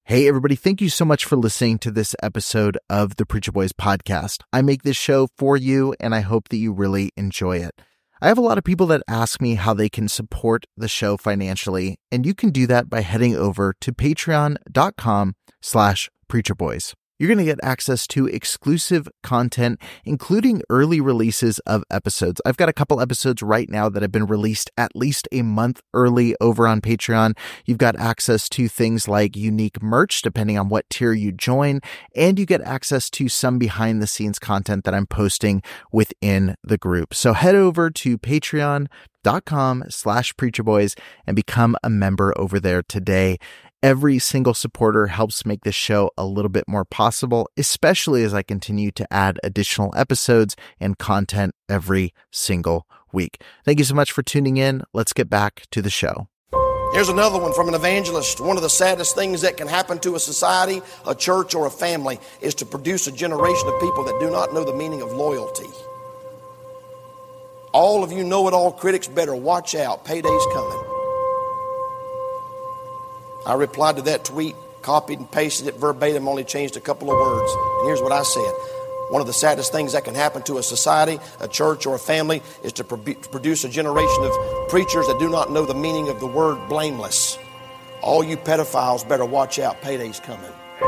Hey, everybody. Thank you so much for listening to this episode of the Preacher Boys podcast. I make this show for you, and I hope that you really enjoy it. I have a lot of people that ask me how they can support the show financially, and you can do that by heading over to patreon.com/preacherboys. You're going to get access to exclusive content, including early releases of episodes. I've got a couple episodes right now that have been released at least a month early over on Patreon. You've got access to things like unique merch, depending on what tier you join, and you get access to some behind-the-scenes content that I'm posting within the group. So head over to patreon.com/preacherboys and become a member over there today. Every single supporter helps make this show a little bit more possible, especially as I continue to add additional episodes and content every single week. Thank you so much for tuning in. Let's get back to the show. Here's another one from an evangelist. One of the saddest things that can happen to a society, a church, or a family is to produce a generation of people that do not know the meaning of loyalty. All of you know-it-all critics better watch out. Payday's coming. I replied to that tweet, copied and pasted it verbatim, only changed a couple of words. And here's what I said. One of the saddest things that can happen to a society, a church, or a family is to produce a generation of preachers that do not know the meaning of the word blameless. All you pedophiles better watch out. Payday's coming.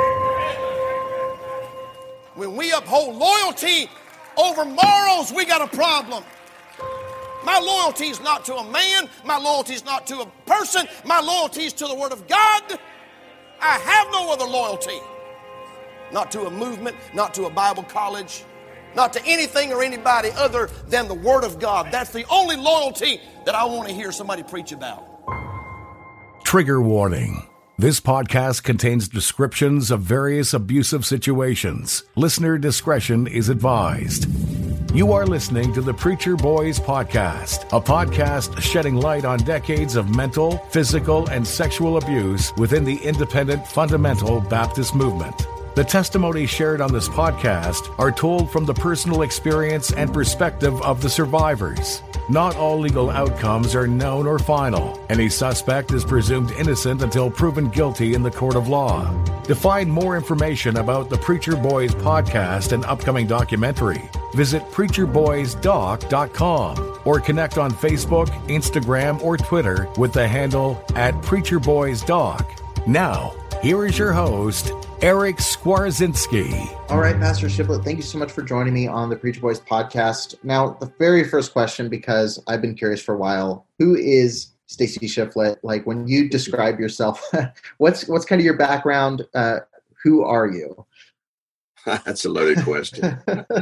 When we uphold loyalty over morals, we got a problem. My loyalty is not to a man. My loyalty is not to a person. My loyalty is to the Word of God. I have no other loyalty. Not to a movement, not to a Bible college, not to anything or anybody other than the Word of God. That's the only loyalty that I want to hear somebody preach about. Trigger warning. This podcast contains descriptions of various abusive situations. Listener discretion is advised. You are listening to the Preacher Boys Podcast, a podcast shedding light on decades of mental, physical, and sexual abuse within the independent fundamental Baptist movement. The testimonies shared on this podcast are told from the personal experience and perspective of the survivors. Not all legal outcomes are known or final. Any suspect is presumed innocent until proven guilty in the court of law. To find more information about the Preacher Boys podcast and upcoming documentary, visit preacherboysdoc.com or connect on Facebook, Instagram, or Twitter with the handle @preacherboysdoc. Now, here is your host, Eric Skwarczynski. All right, Pastor Shiplet, thank you so much for joining me on the Preacher Boys podcast. Now, the very first question, because I've been curious for a while, who is Stacy Shiflett? Like, when you describe yourself, what's kind of your background? Who are you? That's a loaded question.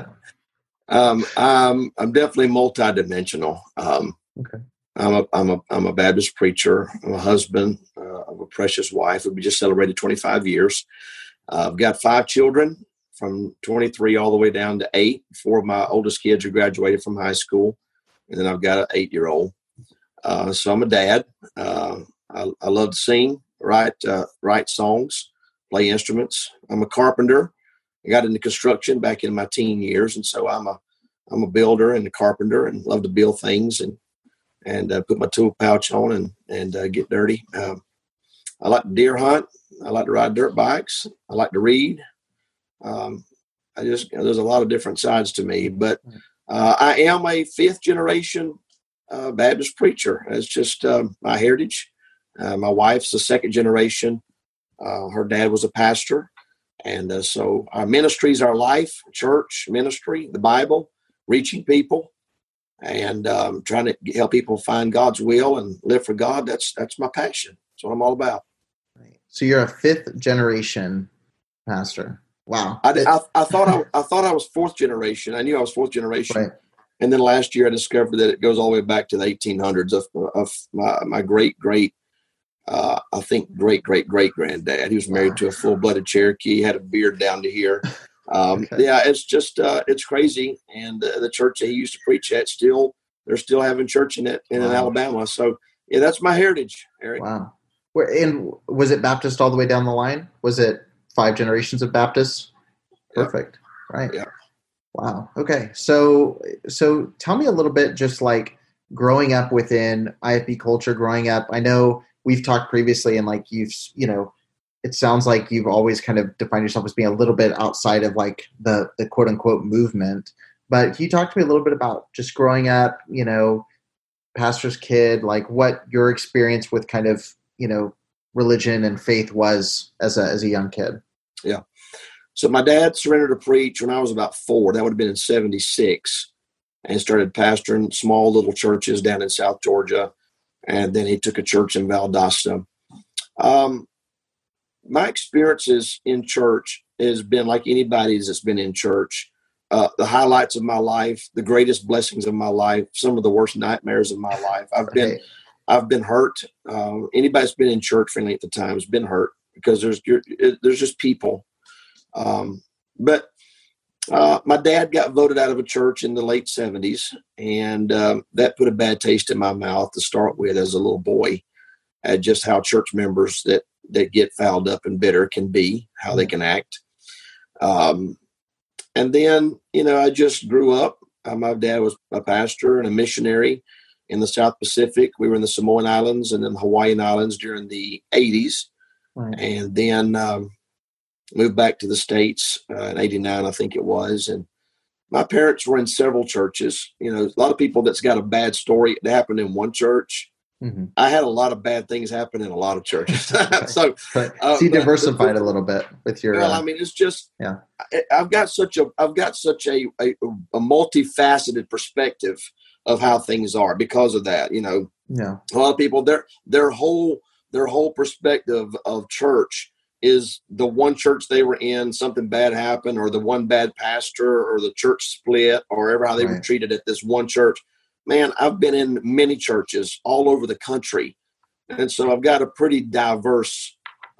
I'm definitely multidimensional. Okay. I'm a Baptist preacher. I'm a husband of a precious wife. We just celebrated 25 years. I've got 5 children from 23 all the way down to 8. 4 of my oldest kids are graduated from high school, and then I've got an 8-year-old. So I'm a dad. I love to sing, write songs, play instruments. I'm a carpenter. I got into construction back in my teen years, and so I'm a builder and a carpenter, and love to build things and put my tool pouch on and get dirty. I like to deer hunt. I like to ride dirt bikes. I like to read. There's a lot of different sides to me, but I am a 5th generation Baptist preacher. It's just my heritage. My wife's a 2nd generation. Her dad was a pastor. And so our ministry is our life, church, ministry, the Bible, reaching people, and trying to help people find God's will and live for God. That's my passion. That's what I'm all about. Right. So you're a 5th generation pastor. Wow. I thought I was 4th generation. I knew I was 4th generation. Right. And then last year I discovered that it goes all the way back to the 1800s of my great granddad. He was married to a full-blooded Cherokee, had a beard down to here. Okay. Yeah, it's just, it's crazy. And the church that he used to preach at they're still having church in Alabama. So yeah, that's my heritage, Eric. Wow. And was it Baptist all the way down the line? Was it 5 generations of Baptists? Perfect. Yeah. Right. Yeah. Wow. Okay. So tell me a little bit, just like growing up within IFB culture, growing up. I know we've talked previously, and like you've, it sounds like you've always kind of defined yourself as being a little bit outside of like the quote unquote movement. But can you talk to me a little bit about just growing up, pastor's kid, like what your experience with kind of, religion and faith was as a young kid? Yeah. So my dad surrendered to preach when I was about 4. That would have been in 76, and started pastoring small little churches down in South Georgia. And then he took a church in Valdosta. My experiences in church has been like anybody's that's been in church. The highlights of my life, the greatest blessings of my life, some of the worst nightmares of my life. I've been hurt. Anybody that's been in church for any length of time has been hurt because there's just people. But my dad got voted out of a church in the late 70s, and that put a bad taste in my mouth to start with as a little boy, at just how church members that get fouled up and bitter can be, how they can act. And then, I just grew up. My dad was a pastor and a missionary in the South Pacific. We were in the Samoan Islands and then the Hawaiian Islands during the 80s. Right. And then moved back to the States in 89, I think it was. And my parents were in several churches. A lot of people that's got a bad story that happened in one church. Mm-hmm. I had a lot of bad things happen in a lot of churches. So you diversified a little bit with your. Well, it's just I've got such a multifaceted perspective of how things are because of that. A lot of people their whole perspective of church is the one church they were in, something bad happened, or the one bad pastor, or the church split, or ever how they were treated at this one church. Man, I've been in many churches all over the country. And so I've got a pretty diverse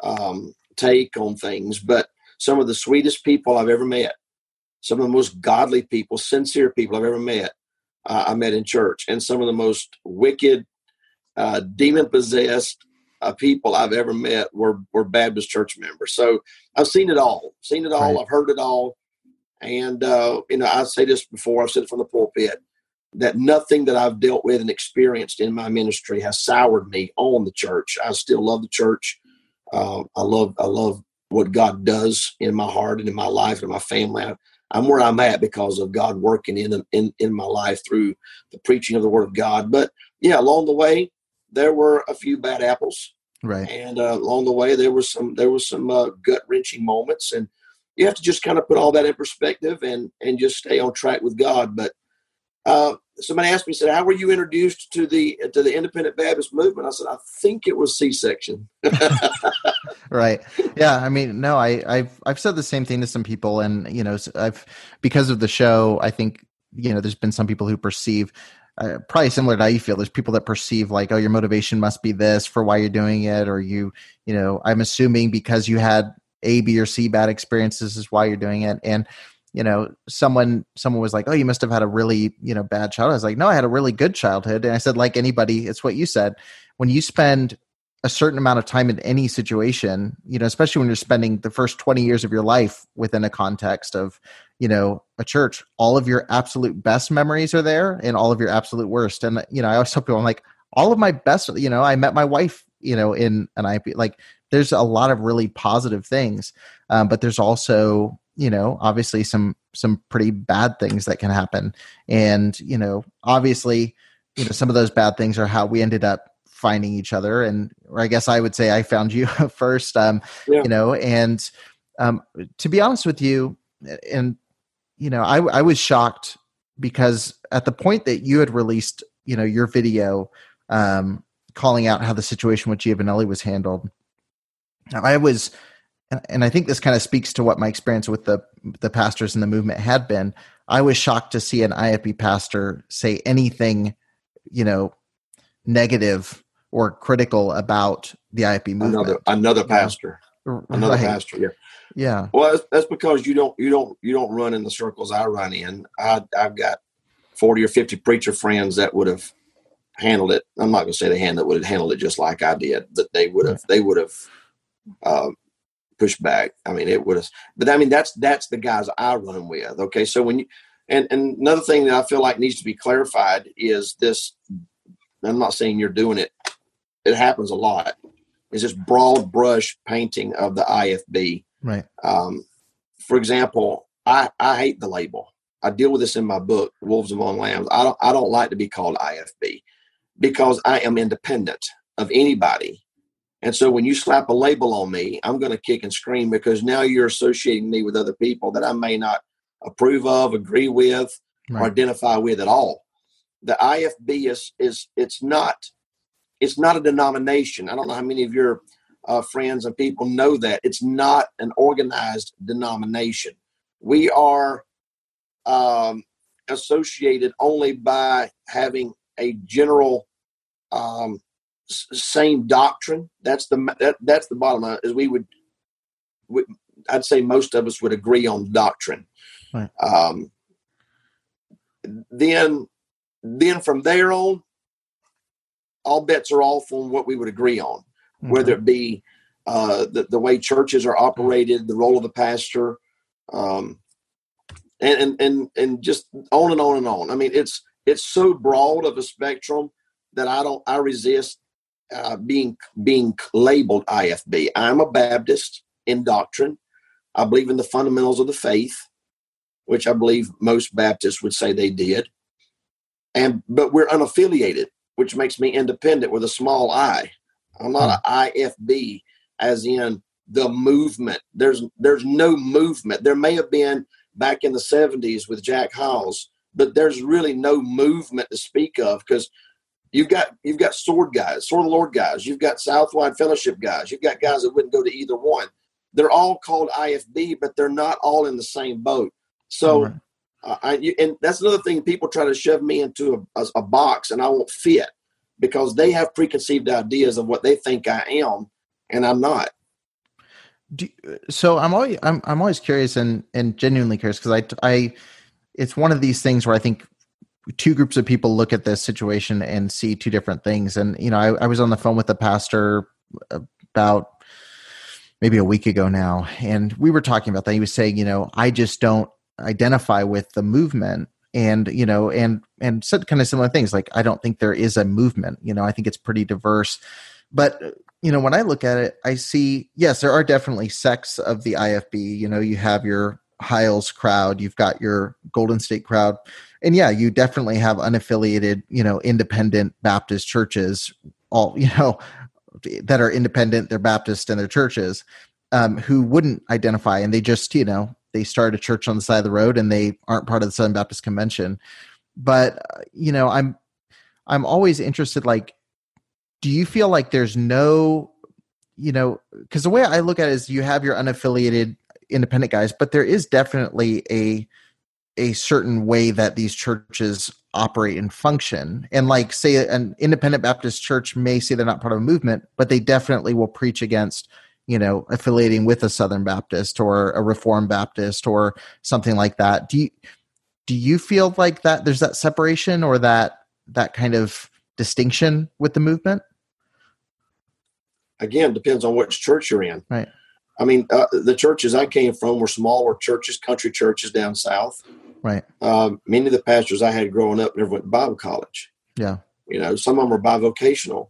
take on things. But some of the sweetest people I've ever met, some of the most godly people, sincere people I've ever met, I met in church. And some of the most wicked, demon-possessed people I've ever met were Baptist church members. So I've seen it all. Right. I've heard it all. And, I say this before, I've said it from the pulpit, that nothing that I've dealt with and experienced in my ministry has soured me on the church. I still love the church. I love what God does in my heart and in my life and in my family. I'm where I'm at because of God working in my life through the preaching of the Word of God. But yeah, along the way, there were a few bad apples, right? And along the way, there was some gut wrenching moments, and you have to just kind of put all that in perspective and just stay on track with God. But somebody asked me, said, "How were you introduced to the Independent Baptist movement?" I said, "I think it was C-section." Right. Yeah. No, I've said the same thing to some people, and because of the show, I think there's been some people who perceive. Probably similar to how you feel. There's people that perceive like, oh, your motivation must be this for why you're doing it, or I'm assuming because you had A, B, or C bad experiences is why you're doing it. And someone was like, oh, you must have had a really bad childhood. I was like, no, I had a really good childhood. And I said, like anybody, it's what you said. When you spend a certain amount of time in any situation, especially when you're spending the first 20 years of your life within a context of a church, all of your absolute best memories are there and all of your absolute worst. And, I always tell people, I'm like, all of my best, I met my wife, in an IIP, like there's a lot of really positive things. But there's also, obviously some pretty bad things that can happen. And, obviously, some of those bad things are how we ended up finding each other. And, or I guess I would say I found you first, and to be honest with you, and, I was shocked because at the point that you had released, your video, calling out how the situation with Giovanelli was handled, I was, and I think this kind of speaks to what my experience with the pastors in the movement had been. I was shocked to see an IFB pastor say anything, negative or critical about the IFB movement. Another pastor. Another pastor. Yeah. Yeah. Well, that's because you don't run in the circles I run in. I've got 40 or 50 preacher friends that would have handled it. I'm not going to say they would have handled it just like I did, but they would have pushed back. It would have. But that's the guys I run with. Okay, so when you and another thing that I feel like needs to be clarified is this. I'm not saying you're doing it. It happens a lot. is this broad brush painting of the IFB. Right. For example, I hate the label. I deal with this in my book, Wolves Among Lambs. I don't like to be called IFB because I am independent of anybody. And so when you slap a label on me, I'm going to kick and scream because now you're associating me with other people that I may not approve of, agree with, or identify with at all. The IFB it's not a denomination. I don't know how many of your friends and people know that. It's not an organized denomination. We are associated only by having a general same doctrine. That's the bottom line. Is I'd say most of us would agree on doctrine. Right. Then from there on, all bets are off on what we would agree on, whether it be the way churches are operated, the role of the pastor, and just on and on and on. I mean, it's so broad of a spectrum that I resist being labeled IFB. I'm a Baptist in doctrine. I believe in the fundamentals of the faith, which I believe most Baptists would say they did. But we're unaffiliated, which makes me independent with a small I. I'm not an IFB as in the movement. There's no movement. There may have been back in the 70s with Jack Hyles, but there's really no movement to speak of because you've got sword guys, Sword of the Lord guys. You've got Southwide Fellowship guys. You've got guys that wouldn't go to either one. They're all called IFB, but they're not all in the same boat. So, and that's another thing. People try to shove me into a box, and I won't fit because they have preconceived ideas of what they think I am, and I'm not. So I'm always curious and genuinely curious because I it's one of these things where I think two groups of people look at this situation and see two different things. And, I was on the phone with the pastor about maybe a week ago now, and we were talking about that. He was saying, I just don't identify with the movement and, and said kind of similar things. Like, I don't think there is a movement, I think it's pretty diverse, but when I look at it, I see, yes, there are definitely sects of the IFB. You have your Hyles crowd, you've got your Golden State crowd. And yeah, you definitely have unaffiliated, independent Baptist churches, all, that are independent, they're Baptist and they're churches, who wouldn't identify. And they just, they start a church on the side of the road and they aren't part of the Southern Baptist Convention. But, I'm always interested, like, do you feel like there's no, because the way I look at it is you have your unaffiliated independent guys, but there is definitely a certain way that these churches operate and function. And like, say an independent Baptist church may say they're not part of a movement, but they definitely will preach against, affiliating with a Southern Baptist or a Reformed Baptist or something like that. Do you feel like that there's that separation or that kind of distinction with the movement? Again, depends on which church you're in. Right. I mean, the churches I came from were smaller churches, country churches down south. Right. Many of the pastors I had growing up never went to Bible college. Yeah. Some of them were bivocational.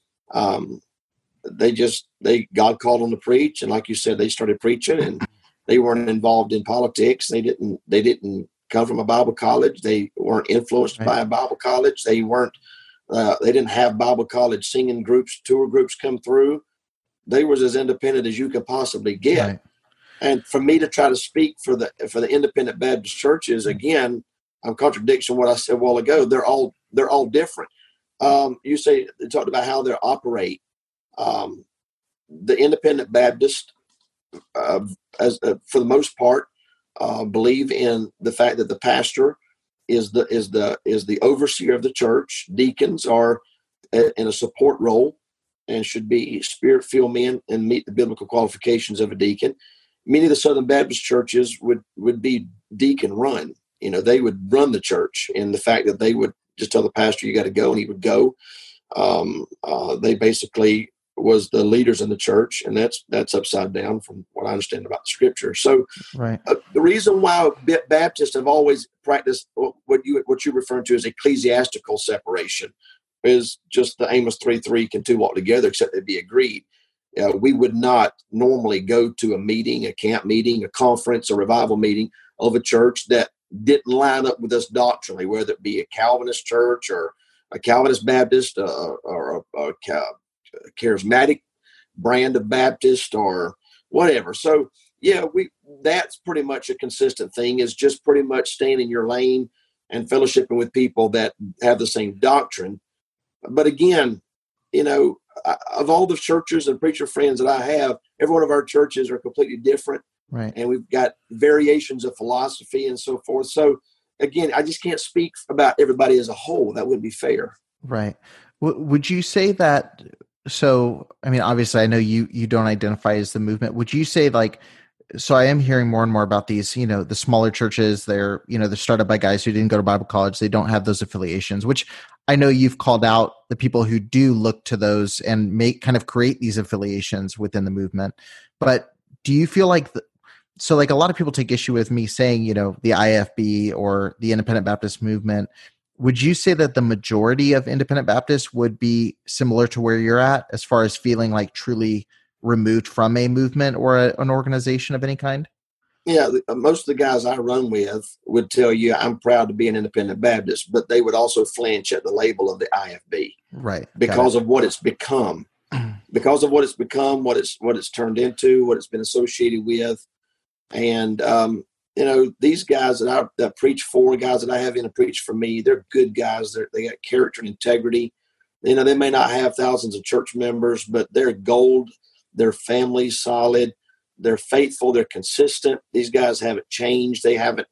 God called them to preach. And like you said, they started preaching and they weren't involved in politics. They didn't come from a Bible college. They weren't influenced by a Bible college. They didn't have Bible college singing groups, tour groups come through. They was as independent as you could possibly get. Right. And for me to try to speak for the independent Baptist churches, again, I'm contradicting what I said a while ago. They're all different. You talked about how they operate. The independent Baptist, for the most part, believe in the fact that the pastor is the overseer of the church. Deacons are in a support role and should be spirit-filled men and meet the biblical qualifications of a deacon. Many of the Southern Baptist churches would be deacon run. They would run the church, and the fact that they would just tell the pastor, you got to go, and he would go. They basically was the leaders in the church, and that's upside down from what I understand about the scripture. So right. The reason why Baptists have always practiced what you're referring to as ecclesiastical separation is just the Amos 3:3 can two walk together except they be agreed. We would not normally go to a meeting, a camp meeting, a conference, a revival meeting of a church that didn't line up with us doctrinally, whether it be a Calvinist church or a Calvinist Baptist or a charismatic brand of Baptist or whatever. So, yeah, that's pretty much a consistent thing, is just pretty much staying in your lane and fellowshipping with people that have the same doctrine. But again, of all the churches and preacher friends that I have, every one of our churches are completely different. Right. And we've got variations of philosophy and so forth. So again, I just can't speak about everybody as a whole. That wouldn't be fair. Right. Would you say that? So, I mean, obviously I know you don't identify as the movement. Would you say so I am hearing more and more about these, the smaller churches, they're started by guys who didn't go to Bible college. They don't have those affiliations, which I know you've called out the people who do look to those and create these affiliations within the movement. But do you feel like, a lot of people take issue with me saying, the IFB or the Independent Baptist movement. Would you say that the majority of Independent Baptists would be similar to where you're at as far as feeling like truly removed from a movement or an organization of any kind? Yeah, most of the guys I run with would tell you I'm proud to be an Independent Baptist, but they would also flinch at the label of the IFB, right? Because of what it's become, what it's turned into, what it's been associated with, and these guys that preach for, guys that I have in to preach for me, they're good guys. They got character and integrity. They may not have thousands of church members, but they're gold. Their family's solid. They're faithful. They're consistent. These guys haven't changed. They haven't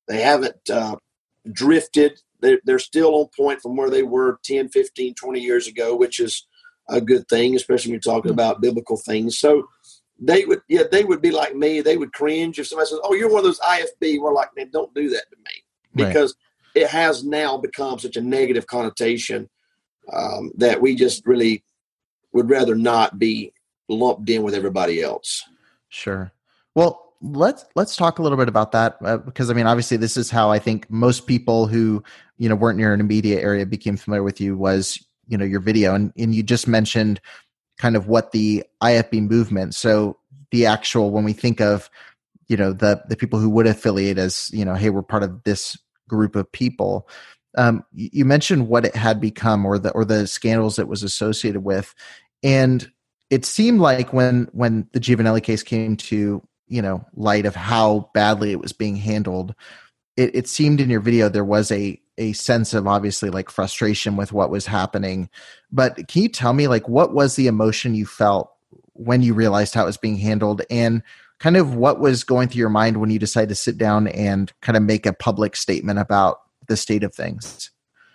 drifted. They're still on point from where they were 10, 15, 20 years ago, which is a good thing, especially when you're talking about biblical things. So they would be like me. They would cringe if somebody says, "Oh, you're one of those IFB." We're like, "Man, don't do that to me," because it has now become such a negative connotation that we just really would rather not be lumped in with everybody else. Sure. Well, let's talk a little bit about that because I mean, obviously, this is how I think most people who weren't near an immediate area became familiar with you was your video, and you just mentioned kind of what the IFB movement. So the actual, when we think of the people who would affiliate as hey, we're part of this group of people. You mentioned what it had become, or the scandals it was associated with, and it seemed like when the Giovanelli case came to light of how badly it was being handled, it seemed in your video there was a sense of obviously like frustration with what was happening. But can you tell me what was the emotion you felt when you realized how it was being handled, and kind of what was going through your mind when you decided to sit down and kind of make a public statement about the state of things?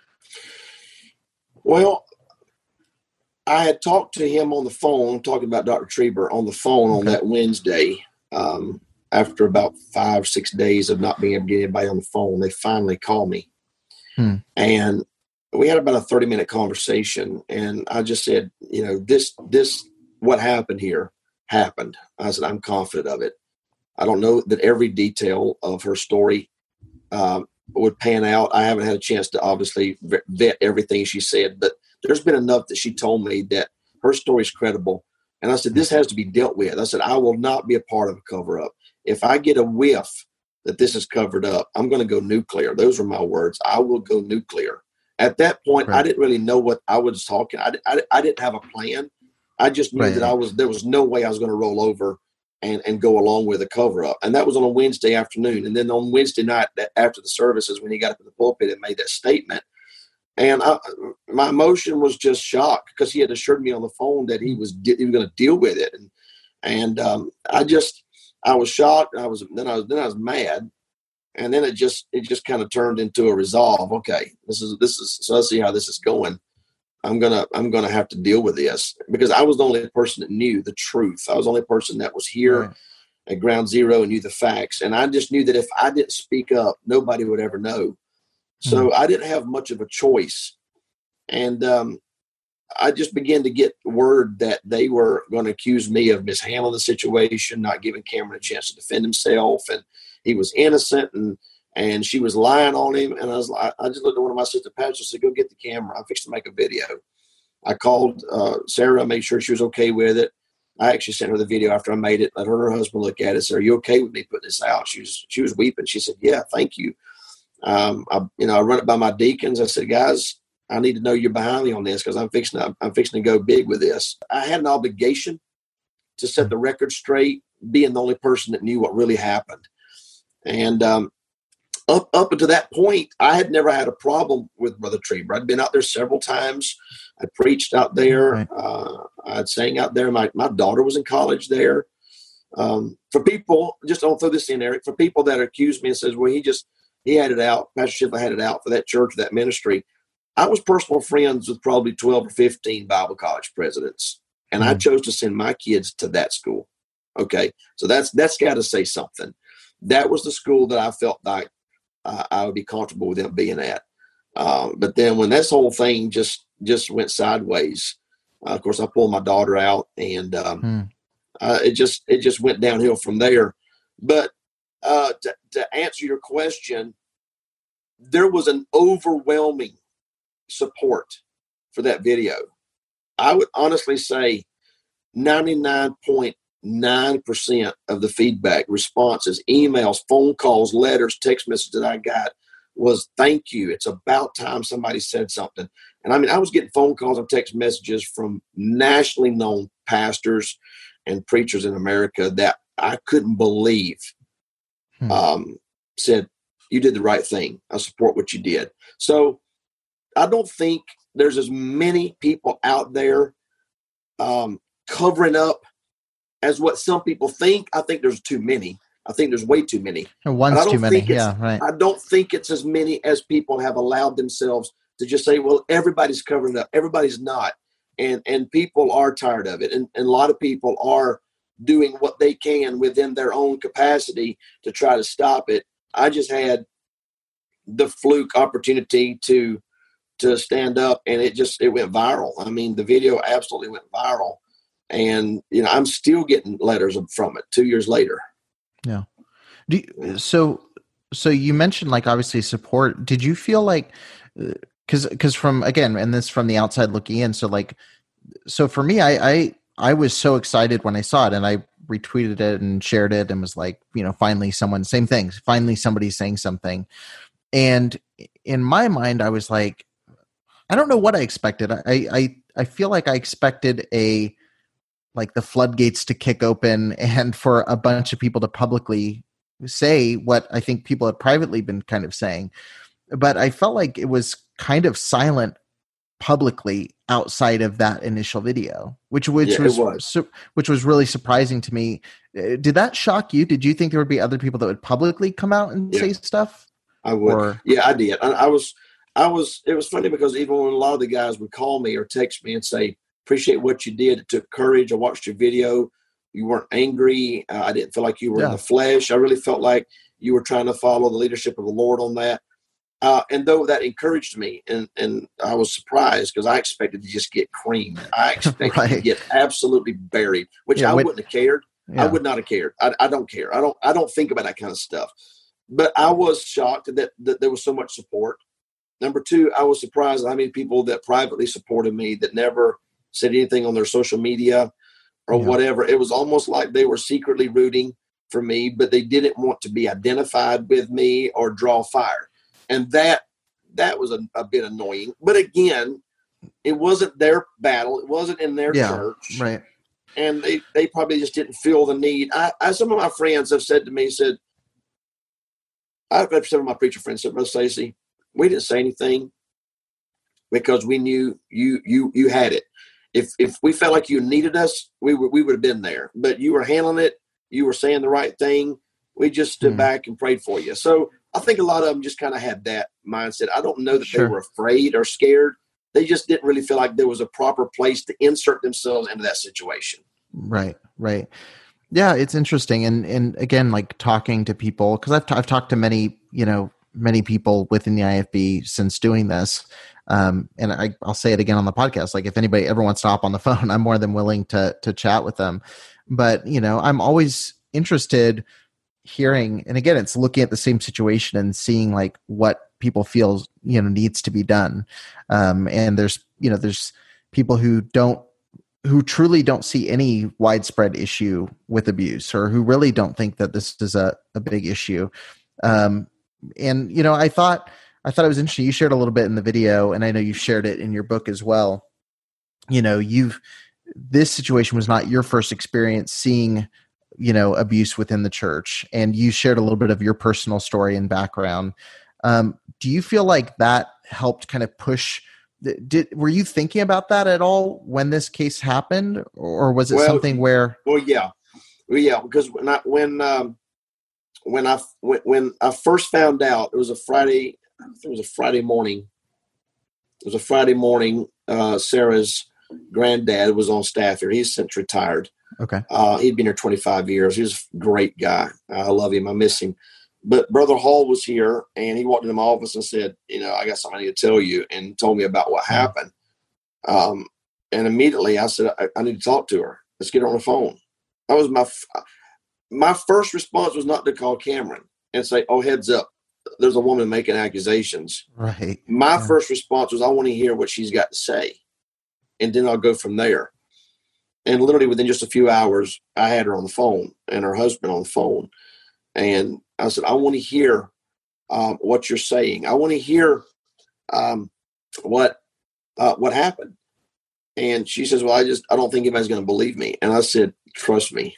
Well, I had talked to him on the phone, talking about Dr. Trieber on the phone on that Wednesday. After about 5-6 days of not being able to get anybody on the phone, they finally called me. And we had about a 30-minute conversation. And I just said, this, what happened here happened. I said, I'm confident of it. I don't know that every detail of her story would pan out. I haven't had a chance to obviously vet everything she said, but there's been enough that she told me that her story is credible. And I said, this has to be dealt with. I said, I will not be a part of a cover-up. If I get a whiff that this is covered up, I'm going to go nuclear. Those were my words. I will go nuclear. At that point, I didn't really know what I was talking. I didn't have a plan. I just knew that there was no way I was going to roll over and go along with a cover-up. And that was on a Wednesday afternoon. And then on Wednesday night, after the services, when he got up in the pulpit and made that statement, and my emotion was just shock, because he had assured me on the phone that he was going to deal with it, and I was shocked. I was mad, and then it just kind of turned into a resolve. Okay, this is so let's see how this is going. I'm gonna have to deal with this, because I was the only person that knew the truth. I was the only person that was here at ground zero and knew the facts, and I just knew that if I didn't speak up, nobody would ever know. So I didn't have much of a choice. And I just began to get word that they were going to accuse me of mishandling the situation, not giving Cameron a chance to defend himself. And he was innocent, and she was lying on him. And I just looked at one of my assistant pastors and said, go get the camera. I'm fixing to make a video. I called Sarah, made sure she was okay with it. I actually sent her the video after I made it. Let her and her husband look at it. Said, "Are you okay with me putting this out?" She was weeping. She said, "Yeah, thank you." I run it by my deacons. I said, "Guys, I need to know you're behind me on this because I'm fixing to go big with this." I had an obligation to set the record straight, being the only person that knew what really happened. And up until that point, I had never had a problem with Brother Trieber. I'd been out there several times. I preached out there. Right. I'd sang out there. My daughter was in college there. For people, just don't throw this in, Eric, for people that accuse me and says, well, he had it out, Pastor Shipley had it out for that church, that ministry. I was personal friends with probably 12 or 15 Bible college presidents, and I chose to send my kids to that school. Okay, so that's got to say something. That was the school that I felt like I would be comfortable with them being at. But then when this whole thing just went sideways, of course, I pulled my daughter out, and it just went downhill from there. But to answer your question, there was an overwhelming support for that video. I would honestly say 99.9% of the feedback, responses, emails, phone calls, letters, text messages that I got was thank you. It's about time somebody said something. And I mean, I was getting phone calls and text messages from nationally known pastors and preachers in America that I couldn't believe said, you did the right thing. I support what you did. So I don't think there's as many people out there covering up as what some people think. I think there's too many. I think there's way too many. One's too many. Yeah, right. I don't think it's as many as people have allowed themselves to just say, well, everybody's covering it up. Everybody's not. And people are tired of it. And a lot of people are doing what they can within their own capacity to try to stop it. I just had the fluke opportunity to stand up, and it went viral. I mean, the video absolutely went viral. And, I'm still getting letters from it 2 years later. Yeah. So you mentioned, like, obviously support. Did you feel like, cause from, again, and this from the outside looking in. So for me, I was so excited when I saw it, and I retweeted it and shared it and was like, finally same things. Finally, somebody's saying something. And in my mind, I was like, I don't know what I expected. I feel like I expected the floodgates to kick open and for a bunch of people to publicly say what I think people had privately been kind of saying. But I felt like it was kind of silent publicly outside of that initial video, which was really surprising to me. Did that shock you? Did you think there would be other people that would publicly come out and say stuff? I would. Yeah, I did. I was. It was funny because even when a lot of the guys would call me or text me and say, appreciate what you did. It took courage. I watched your video. You weren't angry. I didn't feel like you were in the flesh. I really felt like you were trying to follow the leadership of the Lord on that. And though that encouraged me, and I was surprised because I expected to just get creamed. I expected to get absolutely buried, which I wouldn't have cared. Yeah. I would not have cared. I don't care. I don't think about that kind of stuff. But I was shocked that there was so much support. Number two, I was surprised at how many people that privately supported me that never said anything on their social media or whatever. It was almost like they were secretly rooting for me, but they didn't want to be identified with me or draw fire. And that was a bit annoying. But again, it wasn't their battle. It wasn't in their church. Right. And they probably just didn't feel the need. Some of my friends have said to me, I've had some of my preacher friends said, Brother Stacy, we didn't say anything because we knew you had it. If we felt like you needed us, we would have been there. But you were handling it. You were saying the right thing. We just stood back and prayed for you. So I think a lot of them just kind of had that mindset. I don't know that they were afraid or scared. They just didn't really feel like there was a proper place to insert themselves into that situation. Right. Yeah, it's interesting. And again, like talking to people, because I've talked to many people within the IFB since doing this. And I'll say it again on the podcast. Like if anybody ever wants to hop on the phone, I'm more than willing to chat with them. But, I'm always interested hearing, and again, it's looking at the same situation and seeing like what people feel, needs to be done. And there's people who who truly don't see any widespread issue with abuse, or who really don't think that this is a big issue. And, I thought it was interesting. You shared a little bit in the video, and I know you shared it in your book as well. This situation was not your first experience seeing, abuse within the church, and you shared a little bit of your personal story and background. Do you feel like that helped kind of push? Were you thinking about that at all when this case happened, or was it something where? Well, yeah, because when I first found out, it was a Friday. I think it was a Friday morning. It was a Friday morning. Sarah's granddad was on staff here. He's since retired. Okay. He'd been here 25 years. He was a great guy. I love him. I miss him. But Brother Hall was here, and he walked into my office and said, I got something I need to tell you, and told me about what happened. And immediately I said, I need to talk to her. Let's get her on the phone. That was my first response was not to call Cameron and say, oh, heads up, there's a woman making accusations. Right. My first response was, I want to hear what she's got to say, and then I'll go from there. And literally within just a few hours, I had her on the phone and her husband on the phone. And I said, I want to hear what you're saying. I want to hear what happened. And she says, well, I don't think anybody's going to believe me. And I said, trust me.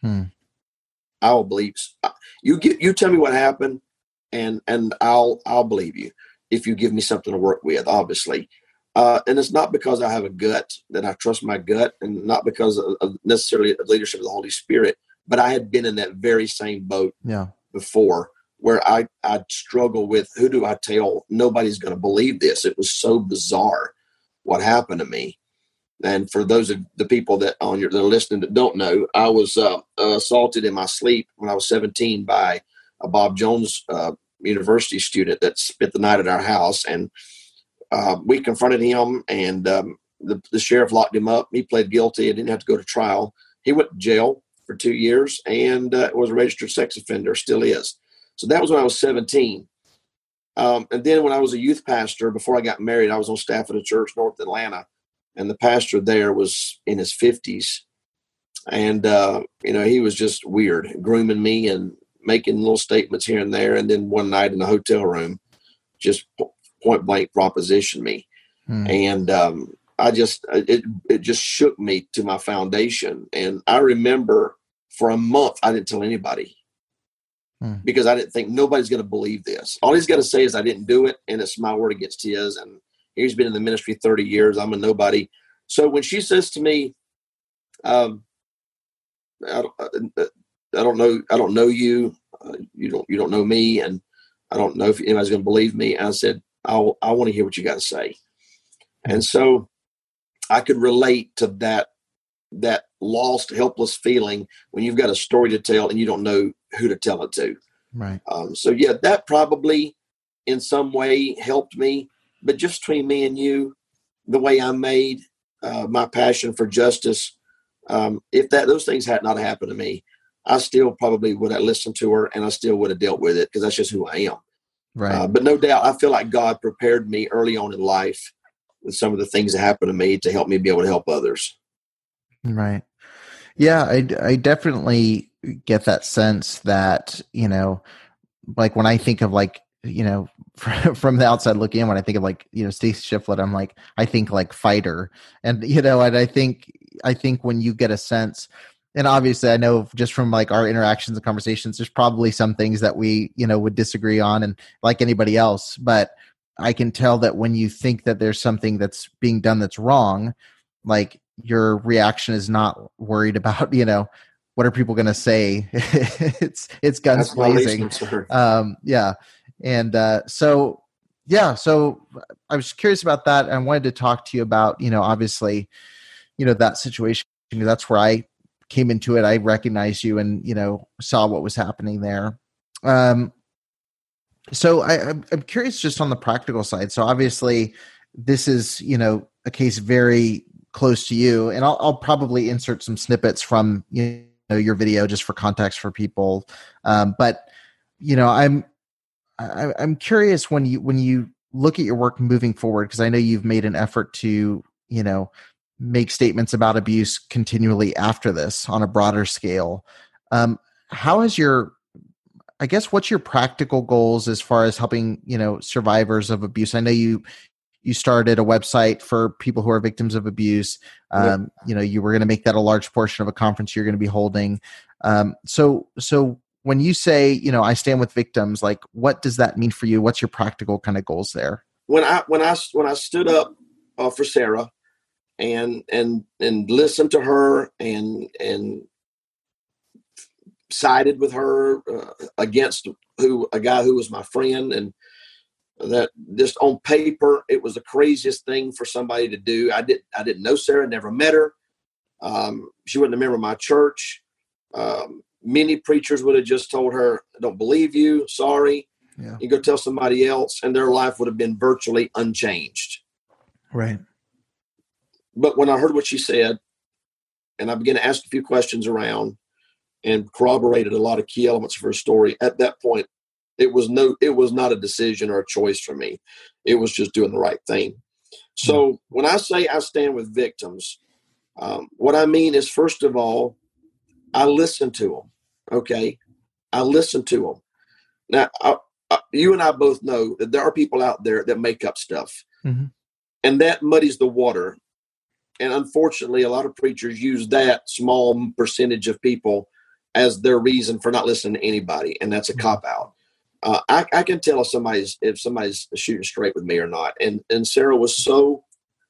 I will believe you tell me what happened, and I'll believe you if you give me something to work with, obviously. And it's not because I have a gut that I trust my gut, and not because of necessarily the leadership of the Holy Spirit, but I had been in that very same boat before, where I struggle with, who do I tell? Nobody's going to believe this. It was so bizarre what happened to me. And for those of the people that are listening that don't know, I was assaulted in my sleep when I was 17 by a Bob Jones University student that spent the night at our house. And we confronted him, and the sheriff locked him up. He pled guilty and didn't have to go to trial. He went to jail for 2 years and was a registered sex offender, still is. So that was when I was 17. And then when I was a youth pastor, before I got married, I was on staff at a church north Atlanta. And the pastor there was in his 50s. And, he was just weird, grooming me and making little statements here and there. And then one night in the hotel room, just point blank propositioned me. And it just shook me to my foundation. And I remember for a month, I didn't tell anybody because I didn't think nobody's going to believe this. All he's got to say is I didn't do it, and it's my word against his. And he's been in the ministry 30 years. I'm a nobody. So when she says to me, I don't know you. You don't know me, and I don't know if anybody's going to believe me. I said, I want to hear what you got to say. And so I could relate to that lost, helpless feeling when you've got a story to tell and you don't know who to tell it to. Right. So yeah, that probably in some way helped me. But just between me and you, the way I made my passion for justice, if those things had not happened to me, I still probably would have listened to her, and I still would have dealt with it, because that's just who I am. Right. But no doubt, I feel like God prepared me early on in life with some of the things that happened to me to help me be able to help others. Right. Yeah, I definitely get that sense that, like when I think of from the outside looking in, when I think of Stacy Shiflett, I think like fighter, and and I think when you get a sense, and obviously I know just from our interactions and conversations, there's probably some things that we would disagree on, and like anybody else, but I can tell that when you think that there's something that's being done that's wrong, your reaction is not worried about what are people going to say. it's guns blazing. Yeah. And so I was curious about that. I wanted to talk to you about, obviously, that situation, because that's where I came into it. I recognized you and, saw what was happening there. So I'm curious just on the practical side. So obviously this is, a case very close to you, and I'll probably insert some snippets from, your video just for context for people. But I'm curious when you look at your work moving forward, because I know you've made an effort to, make statements about abuse continually after this on a broader scale. How has what's your practical goals as far as helping, survivors of abuse? I know you started a website for people who are victims of abuse. You were going to make that a large portion of a conference you're going to be holding. So when you say, I stand with victims, like, what does that mean for you? What's your practical kind of goals there? When I stood up for Sarah and listened to her and sided with her against a guy who was my friend, and that just on paper, it was the craziest thing for somebody to do. I didn't know Sarah, never met her. She wasn't a member of my church. Many preachers would have just told her, "I don't believe you. Sorry." Yeah. You go tell somebody else, and their life would have been virtually unchanged. Right. But when I heard what she said, and I began to ask a few questions around and corroborated a lot of key elements of her story, at that point, it was not a decision or a choice for me. It was just doing the right thing. So when I say I stand with victims, what I mean is, first of all, I listen to them. Okay. I listen to them. Now, you and I both know that there are people out there that make up stuff, and that muddies the water. And unfortunately, a lot of preachers use that small percentage of people as their reason for not listening to anybody. And that's a cop out. I can tell if somebody's shooting straight with me or not. And Sarah was so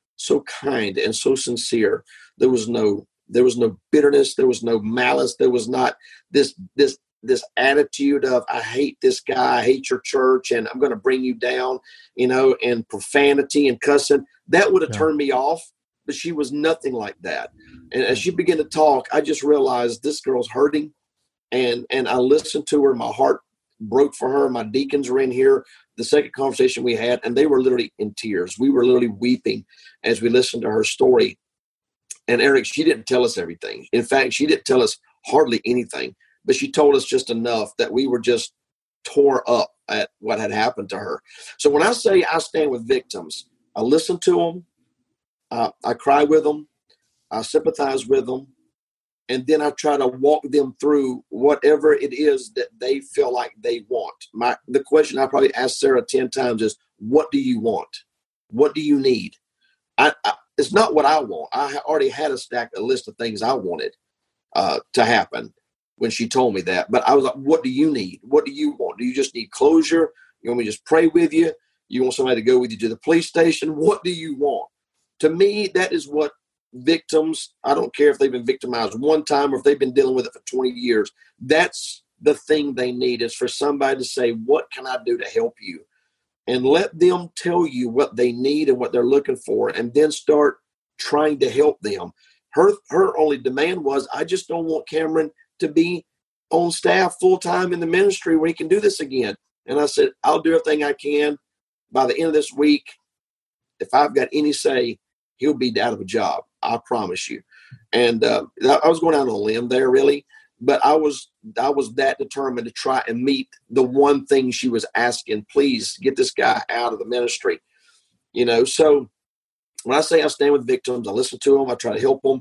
kind and so sincere. There was no bitterness. There was no malice. There was not this attitude of, I hate this guy, I hate your church, and I'm going to bring you down, and profanity and cussing. That would have turned me off, but she was nothing like that. And as she began to talk, I just realized this girl's hurting, and I listened to her. My heart broke for her. My deacons were in here the second conversation we had, and they were literally in tears. We were literally weeping as we listened to her story. And Eric, she didn't tell us everything. In fact, she didn't tell us hardly anything, but she told us just enough that we were just tore up at what had happened to her. So when I say I stand with victims, I listen to them, I cry with them, I sympathize with them, and then I try to walk them through whatever it is that they feel like they want. The question I probably asked Sarah 10 times is, what do you want? What do you need? It's not what I want. I already had a list of things I wanted to happen when she told me that. But I was like, what do you need? What do you want? Do you just need closure? You want me to just pray with you? You want somebody to go with you to the police station? What do you want? To me, that is what victims, I don't care if they've been victimized one time or if they've been dealing with it for 20 years. That's the thing they need, is for somebody to say, what can I do to help you? And let them tell you what they need and what they're looking for, and then start trying to help them. Her only demand was, I just don't want Cameron to be on staff full-time in the ministry where he can do this again. And I said, I'll do everything I can. By the end of this week, if I've got any say, he'll be out of a job. I promise you. And I was going out on a limb there, really. But I was that determined to try and meet the one thing she was asking. Please get this guy out of the ministry. So when I say I stand with victims, I listen to them. I try to help them.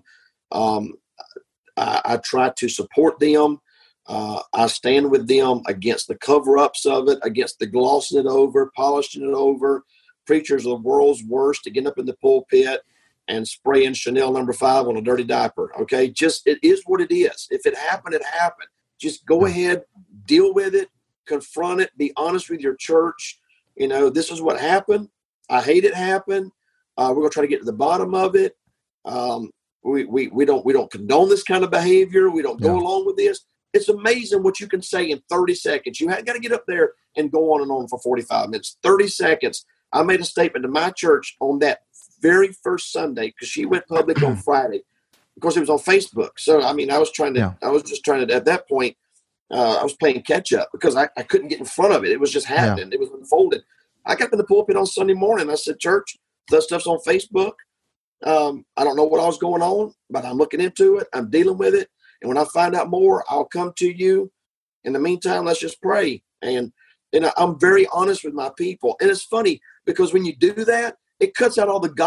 I try to support them. I stand with them against the cover-ups of it, against the glossing it over, polishing it over. Preachers are the world's worst to get up in the pulpit and spraying Chanel No. 5 on a dirty diaper. Okay. It is what it is. If it happened, it happened. Just go ahead, deal with it, confront it, be honest with your church. This is what happened. I hate it happened. We're going to try to get to the bottom of it. We don't condone this kind of behavior. We don't go along with this. It's amazing what you can say in 30 seconds. You got to get up there and go on and on for 45 minutes, 30 seconds. I made a statement to my church on that very first Sunday, because she went public on Friday. Of course, it was on Facebook. So, I was just trying to, at that point, I was playing catch up because I couldn't get in front of it. It was just happening. It was unfolding. I got up in the pulpit on Sunday morning. I said, church, that stuff's on Facebook. I don't know what all's going on, but I'm looking into it. I'm dealing with it. And when I find out more, I'll come to you. In the meantime, let's just pray. And I'm very honest with my people. And it's funny because when you do that, it cuts out all the gossip.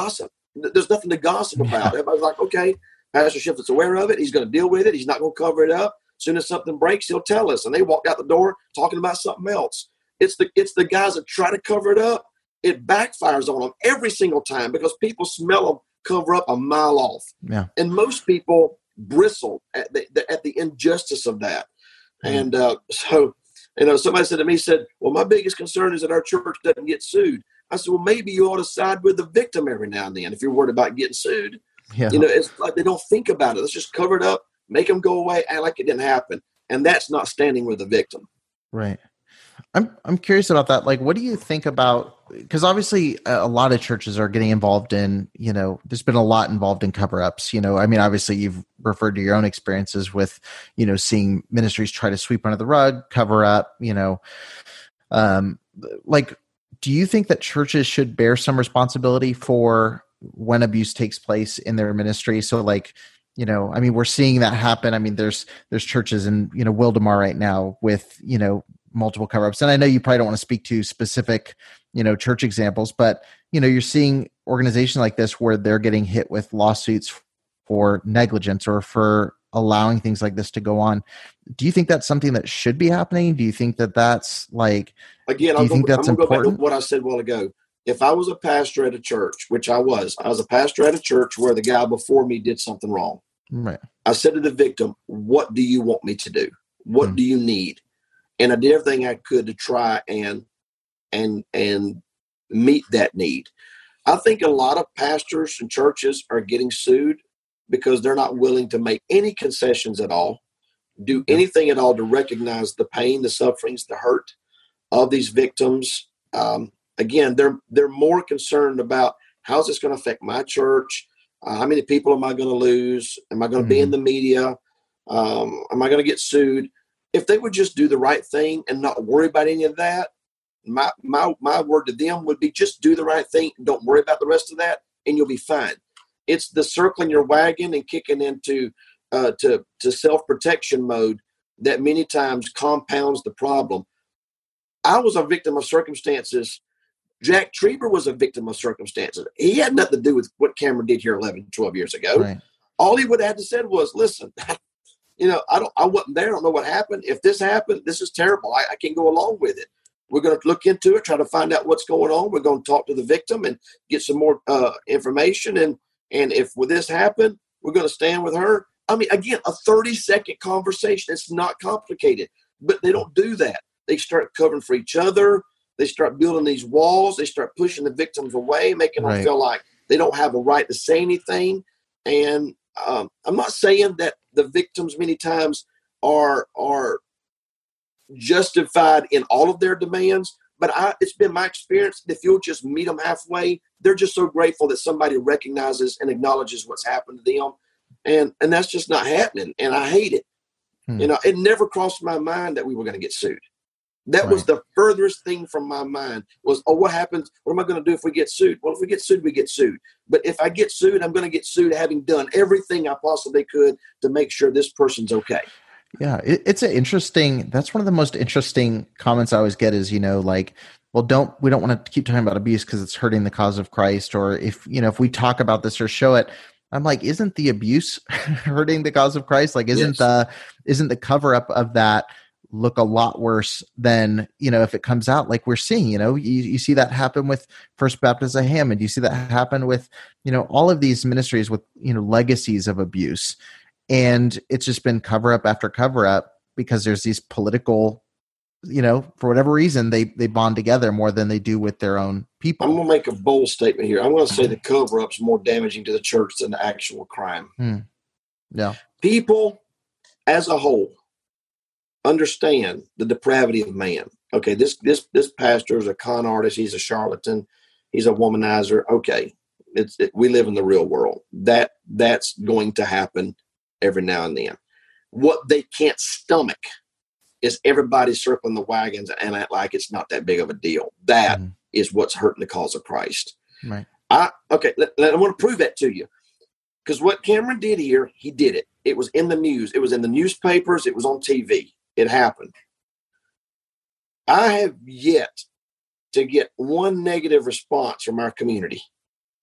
there's nothing to gossip about. Everybody's like, okay, Pastor Shiflett's aware of it. He's going to deal with it. He's not going to cover it up. As soon as something breaks, he'll tell us. And they walked out the door talking about something else. It's the guys that try to cover it up. It backfires on them every single time because people smell them cover up a mile off. Yeah. And most people bristle at the injustice of that. And so, somebody said to me, well, my biggest concern is that our church doesn't get sued. I said, well, maybe you ought to side with the victim every now and then if you're worried about getting sued. Yeah. It's like they don't think about it. Let's just cover it up, make them go away, act like it didn't happen. And that's not standing with the victim. Right. I'm curious about that. Like, what do you think about, because obviously a lot of churches are getting involved in, there's been a lot involved in cover-ups, obviously you've referred to your own experiences with, seeing ministries try to sweep under the rug, cover up, like, do you think that churches should bear some responsibility for when abuse takes place in their ministry? So like, we're seeing that happen. There's churches in, Wildomar right now with, multiple cover-ups. And I know you probably don't want to speak to specific, church examples, but, you're seeing organizations like this where they're getting hit with lawsuits for negligence or for allowing things like this to go on. Do you think that's something that should be happening? Do you think that that's like, again, I'm going to go back to what I said a while ago. If I was a pastor at a church, which I was a pastor at a church where the guy before me did something wrong. Right. I said to the victim, what do you want me to do? What do you need? And I did everything I could to try and meet that need. I think a lot of pastors and churches are getting sued because they're not willing to make any concessions at all, do anything at all to recognize the pain, the sufferings, the hurt of these victims. Again, they're more concerned about how's this going to affect my church? How many people am I going to lose? Am I going to be in the media? Am I going to get sued? If they would just do the right thing and not worry about any of that, my word to them would be just do the right thing. Don't worry about the rest of that, and you'll be fine. It's the circling your wagon and kicking into to self-protection mode that many times compounds the problem. I was a victim of circumstances. Jack Trieber was a victim of circumstances. He had nothing to do with what Cameron did here 11, 12 years ago. Right. All he would have had to say was, listen, I wasn't there. I don't know what happened. If this happened, this is terrible. I can't go along with it. We're going to look into it, try to find out what's going on. We're going to talk to the victim and get some more information. And if this happened, we're going to stand with her. Again, a 30-second conversation. It's not complicated, but they don't do that. They start covering for each other. They start building these walls. They start pushing the victims away, making them feel like they don't have a right to say anything. And I'm not saying that the victims many times are justified in all of their demands, but it's been my experience that if you'll just meet them halfway, they're just so grateful that somebody recognizes and acknowledges what's happened to them. And that's just not happening. And I hate it. It never crossed my mind that we were going to get sued. That was the furthest thing from my mind was, what happens? What am I going to do if we get sued? Well, if we get sued, we get sued. But if I get sued, I'm going to get sued having done everything I possibly could to make sure this person's okay. Yeah, it's that's one of the most interesting comments I always get is, like, well, we don't want to keep talking about abuse because it's hurting the cause of Christ. Or if we talk about this or show it, I'm like, isn't the abuse hurting the cause of Christ? Like, isn't the cover up of that look a lot worse than, if it comes out like we're seeing, you see that happen with First Baptist of Hammond. You see that happen with, all of these ministries with, legacies of abuse. And it's just been cover up after cover up because there's these political, for whatever reason, they bond together more than they do with their own people. I'm going to make a bold statement here. I'm going to say the cover up's more damaging to the church than the actual crime. Yeah. People as a whole understand the depravity of man. Okay, this pastor is a con artist. He's a charlatan. He's a womanizer. Okay, we live in the real world. That's going to happen every now and then. What they can't stomach is everybody circling the wagons and act like it's not that big of a deal. That is what's hurting the cause of Christ. Right. I want to prove that to you. Because what Cameron did here, he did it. It was in the news. It was in the newspapers. It was on TV. It happened. I have yet to get one negative response from our community.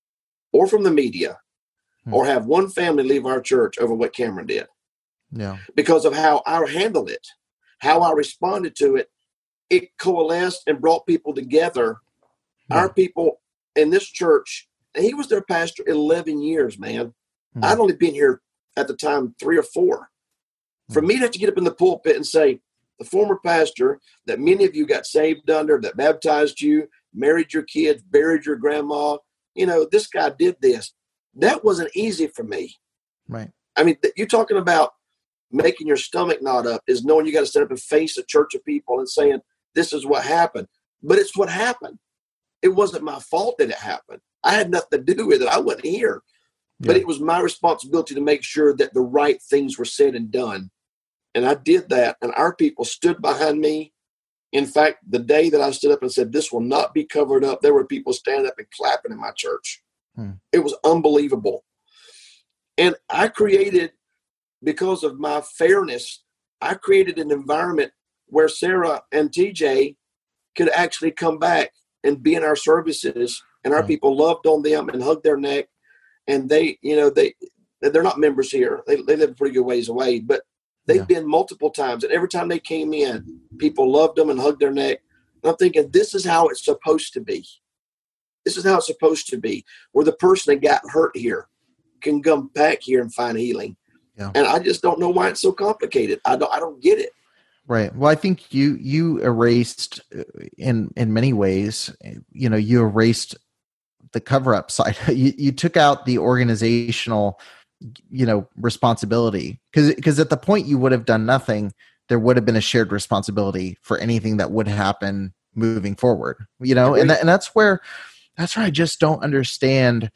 or from the media or have one family leave our church over what Cameron did. Yeah. Because of how I handled it, how I responded to it. It coalesced and brought people together. Yeah. Our people in this church, and he was their pastor 11 years, man. I'd only been here at the time 3 or 4. For me to have to get up in the pulpit and say, the former pastor that many of you got saved under, that baptized you, married your kids, buried your grandma, this guy did this. That wasn't easy for me. Right. I mean, you're talking about making your stomach knot up is knowing you got to stand up and face a church of people and saying, this is what happened. But it's what happened. It wasn't my fault that it happened. I had nothing to do with it. I wasn't here. Yeah. But it was my responsibility to make sure that the right things were said and done. And I did that. And our people stood behind me. In fact, the day that I stood up and said, this will not be covered up, there were people standing up and clapping in my church. It was unbelievable. And I created, because of my fairness, I created an environment where Sarah and TJ could actually come back and be in our services, and our people loved on them and hugged their neck. And they're not members here. They live a pretty good ways away, but they've been multiple times. And every time they came in, people loved them and hugged their neck. And I'm thinking, this is how it's supposed to be. This is how it's supposed to be, where the person that got hurt here can come back here and find healing. Yeah. And I just don't know why it's so complicated. I don't get it. Right. Well, I think you erased in many ways, you erased the cover-up side. You took out the organizational, responsibility, because at the point you would have done nothing, there would have been a shared responsibility for anything that would happen moving forward, and that's where I just don't understand,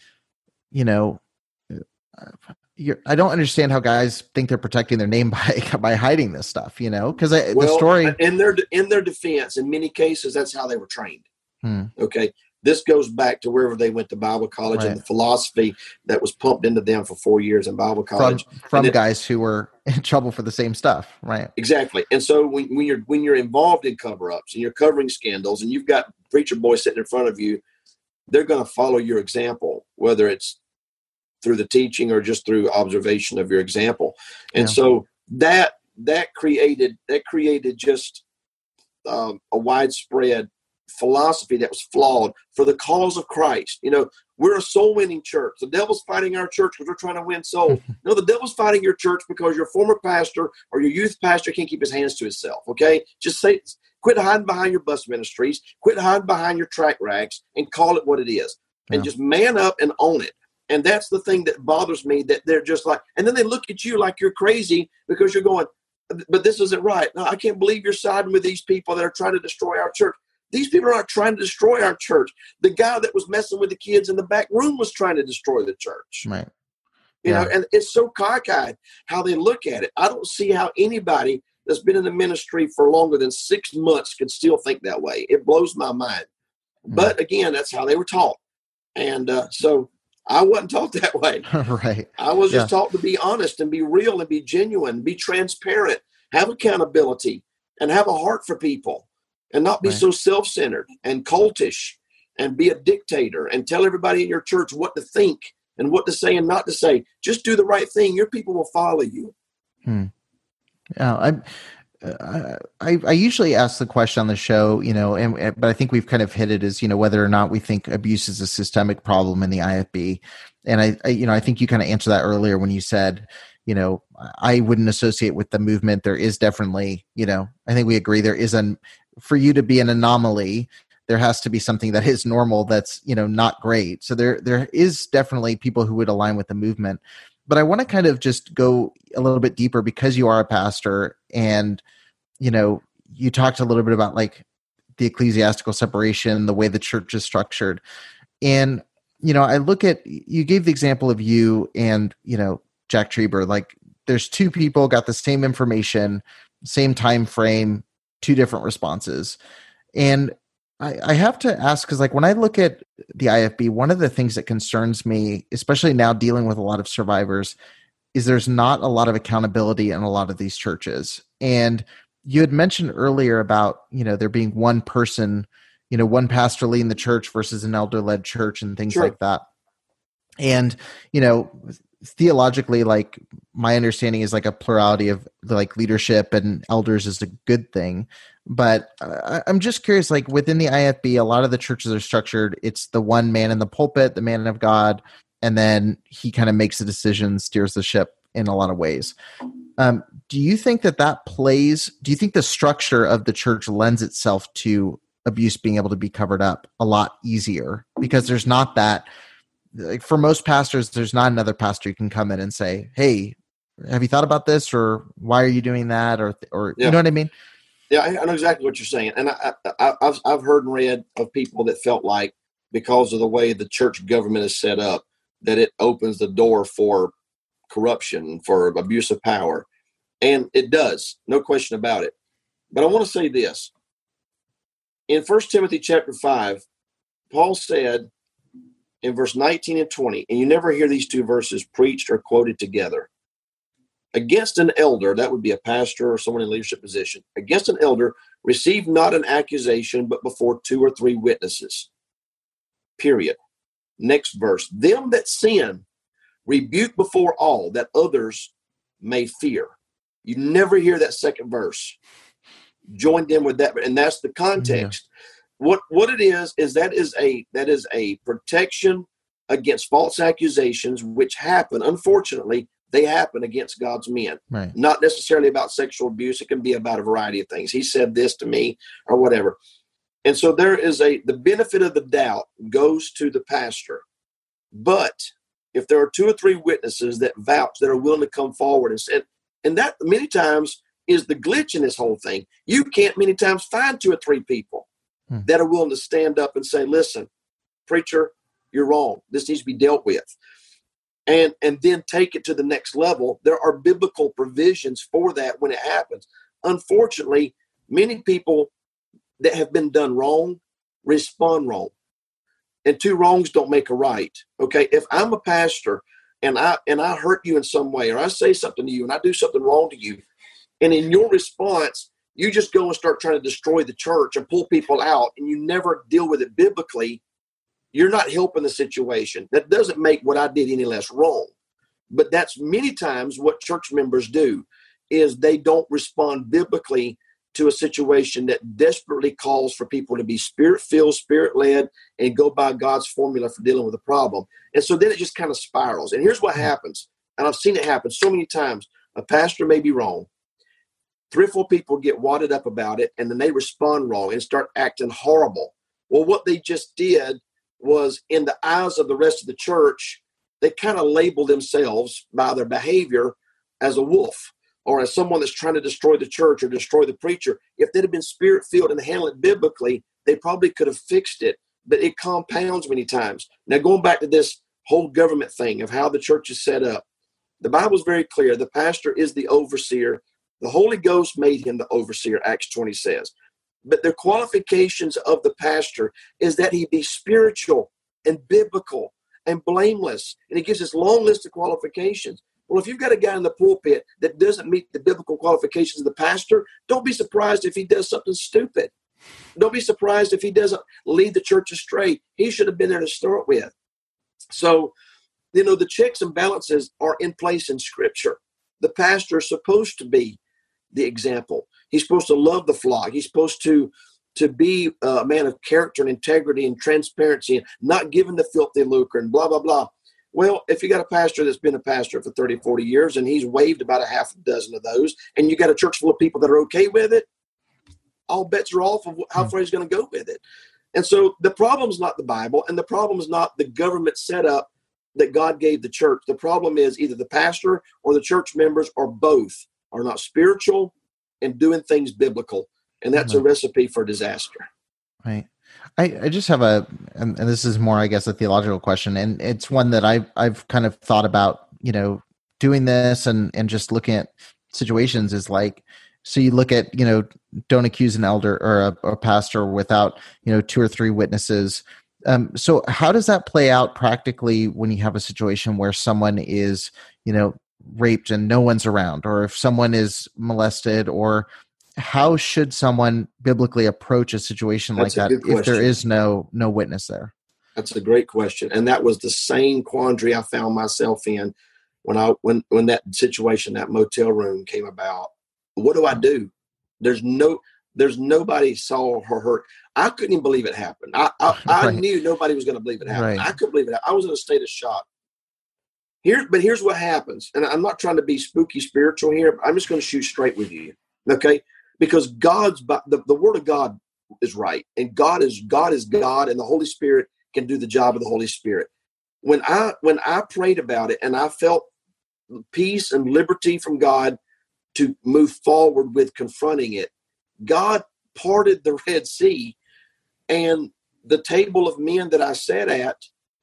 I don't understand how guys think they're protecting their name by hiding this stuff, because the story in their defense, in many cases, that's how they were trained. Okay. This goes back to wherever they went to Bible college, and the philosophy that was pumped into them for 4 years in Bible college from guys who were in trouble for the same stuff. Right. Exactly. And so when you're involved in cover-ups and you're covering scandals and you've got preacher boys sitting in front of you, they're going to follow your example, whether it's through the teaching or just through observation of your example. And so that created just a widespread philosophy that was flawed for the cause of Christ. We're a soul winning church. The devil's fighting our church because we're trying to win souls. No, the devil's fighting your church because your former pastor or your youth pastor can't keep his hands to himself. Okay. Just quit hiding behind your bus ministries, quit hiding behind your track racks, and call it what it is. And just man up and own it. And that's the thing that bothers me, that they're just like, and then they look at you like you're crazy because you're going, but this isn't right. No, I can't believe you're siding with these people that are trying to destroy our church. These people are not trying to destroy our church. The guy that was messing with the kids in the back room was trying to destroy the church. Right. And it's so cockeyed how they look at it. I don't see how anybody that's been in the ministry for longer than 6 months could still think that way. It blows my mind. But again, that's how they were taught. And so I wasn't taught that way. Right. I was just taught to be honest and be real and be genuine, be transparent, have accountability, and have a heart for people, and not be so self-centered and cultish and be a dictator and tell everybody in your church what to think and what to say and not to say. Just do the right thing. Your people will follow you. I usually ask the question on the show, but I think we've kind of hit it as, whether or not we think abuse is a systemic problem in the IFB. And I think you kind of answered that earlier when you said, I wouldn't associate with the movement. There is definitely, I think we agree there is for you to be an anomaly, there has to be something that is normal that's, not great. So there is definitely people who would align with the movement. But I want to kind of just go a little bit deeper, because you are a pastor and, you talked a little bit about like the ecclesiastical separation, the way the church is structured. And, I look at, you gave the example of you and, Jack Trieber, like there's two people got the same information, same time frame, two different responses. And I have to ask, because like when I look at the IFB, one of the things that concerns me, especially now dealing with a lot of survivors, is there's not a lot of accountability in a lot of these churches. And you had mentioned earlier about, there being one person, one pastor leading the church versus an elder-led church and things like that. And, theologically, like my understanding is like a plurality of like leadership and elders is a good thing. But I'm just curious, like within the IFB, a lot of the churches are structured. It's the one man in the pulpit, the man of God, and then he kind of makes the decision, steers the ship in a lot of ways. Do you think do you think the structure of the church lends itself to abuse being able to be covered up a lot easier? Because there's not that, like for most pastors, there's not another pastor you can come in and say, hey, have you thought about this? Or why are you doing that? Or Yeah. You know what I mean? Yeah, I know exactly what you're saying. And I've heard and read of people that felt like because of the way the church government is set up, that it opens the door for corruption, for abuse of power. And it does, no question about it. But I want to say this. In 1 Timothy chapter 5, Paul said in verse 19 and 20, and you never hear these two verses preached or quoted together. Against an elder, that would be a pastor or someone in leadership position, against an elder, receive not an accusation, but before 2 or 3 witnesses. Period. Next verse. Them that sin, rebuke before all, that others may fear. You never hear that second verse joined in with that, and that's the context. Yeah. What it is that is a protection against false accusations, which happen, unfortunately, they happen against God's men. Right. Not necessarily about sexual abuse. It can be about a variety of things. He said this to me or whatever. And so there is the benefit of the doubt goes to the pastor. But if there are 2 or 3 witnesses that vouch, that are willing to come forward and say, and that many times is the glitch in this whole thing. You can't many times find 2 or 3 people that are willing to stand up and say, listen, preacher, you're wrong. This needs to be dealt with. And then take it to the next level. There are biblical provisions for that when it happens. Unfortunately, many people that have been done wrong respond wrong. And 2 wrongs don't make a right. Okay, if I'm a pastor and I hurt you in some way, or I say something to you and I do something wrong to you, and in your response, you just go and start trying to destroy the church and pull people out, and you never deal with it biblically, you're not helping the situation. That doesn't make what I did any less wrong. But that's many times what church members do, is they don't respond biblically to a situation that desperately calls for people to be spirit-filled, spirit-led, and go by God's formula for dealing with a problem. And so then it just kind of spirals. And here's what happens, and I've seen it happen so many times. A pastor may be wrong. 3 or 4 people get wadded up about it, and then they respond wrong and start acting horrible. Well, what they just did was, in the eyes of the rest of the church, they kind of label themselves by their behavior as a wolf, or as someone that's trying to destroy the church or destroy the preacher. If they'd have been spirit-filled and handled it biblically, they probably could have fixed it, but it compounds many times. Now, going back to this whole government thing of how the church is set up, the Bible is very clear. The pastor is the overseer. The Holy Ghost made him the overseer, Acts 20 says. But the qualifications of the pastor is that he be spiritual and biblical and blameless. And he gives this long list of qualifications. Well, if you've got a guy in the pulpit that doesn't meet the biblical qualifications of the pastor, don't be surprised if he does something stupid. Don't be surprised if he doesn't lead the church astray. He should have been there to start with. So, the checks and balances are in place in Scripture. The pastor is supposed to be the example. He's supposed to love the flock. He's supposed to be a man of character and integrity and transparency and not giving the filthy lucre and blah, blah, blah. Well, if you got a pastor that's been a pastor for 30, 40 years and he's waived about a half a dozen of those, and you got a church full of people that are okay with it, all bets are off of how far he's going to go with it. And so the problem is not the Bible, and the problem is not the government setup that God gave the church. The problem is either the pastor or the church members, or both, are not spiritual and doing things biblical. And that's a recipe for disaster. Right. I just have and this is more, I guess, a theological question. And it's one that I've kind of thought about, doing this and just looking at situations is like, so you look at, don't accuse an elder or a pastor without, 2 or 3 witnesses. So how does that play out practically when you have a situation where someone is, raped and no one's around, or if someone is molested, or how should someone biblically approach a situation like that if there is no witness there? That's a great question. And that was the same quandary I found myself in when that situation, that motel room came about. What do I do? There's nobody saw her hurt. I couldn't even believe it happened. I Right. knew nobody was going to believe it happened. Right. I couldn't believe it. I was in a state of shock. But here's what happens. And I'm not trying to be spooky spiritual here, but I'm just going to shoot straight with you. Okay. Because the word of God is right. And God is God, and the Holy Spirit can do the job of the Holy Spirit. When I prayed about it and I felt peace and liberty from God to move forward with confronting it, God parted the Red Sea, and the table of men that I sat at,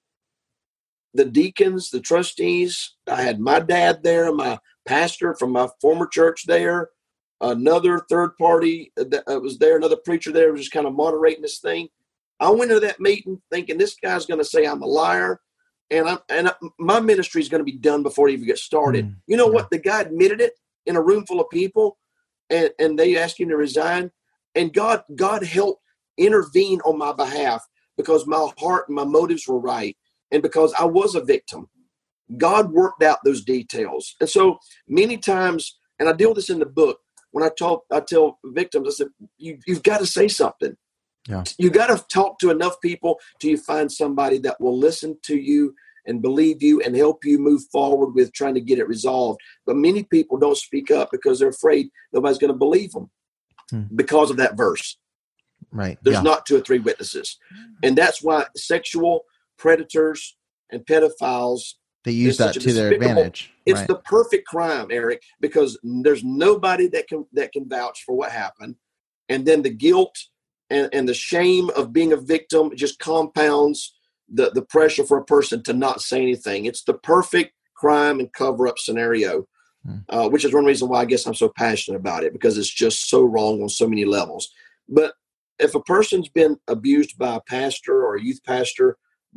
the deacons, the trustees, I had my dad there, my pastor from my former church there, another third party that was there, another preacher there was just kind of moderating this thing. I went to that meeting thinking this guy's going to say I'm a liar, and my ministry is going to be done before it even gets started. You know what? The guy admitted it in a room full of people, and they asked him to resign, and God helped intervene on my behalf because my heart and my motives were right, and because I was a victim. God worked out those details. And so many times, and I deal with this in the book, when I tell victims, I said, you've got to say something. Yeah. You got to talk to enough people till you find somebody that will listen to you and believe you and help you move forward with trying to get it resolved. But many people don't speak up because they're afraid nobody's going to believe them because of that verse. Right. There's not 2 or 3 witnesses. And that's why sexual predators and pedophiles, they use that to their advantage. It's the perfect crime, Eric, because there's nobody that can vouch for what happened. And then the guilt and the shame of being a victim just compounds the pressure for a person to not say anything. It's the perfect crime and cover-up scenario, which is one reason why I guess I'm so passionate about it, because it's just so wrong on so many levels. But if a person's been abused by a pastor or a youth pastor,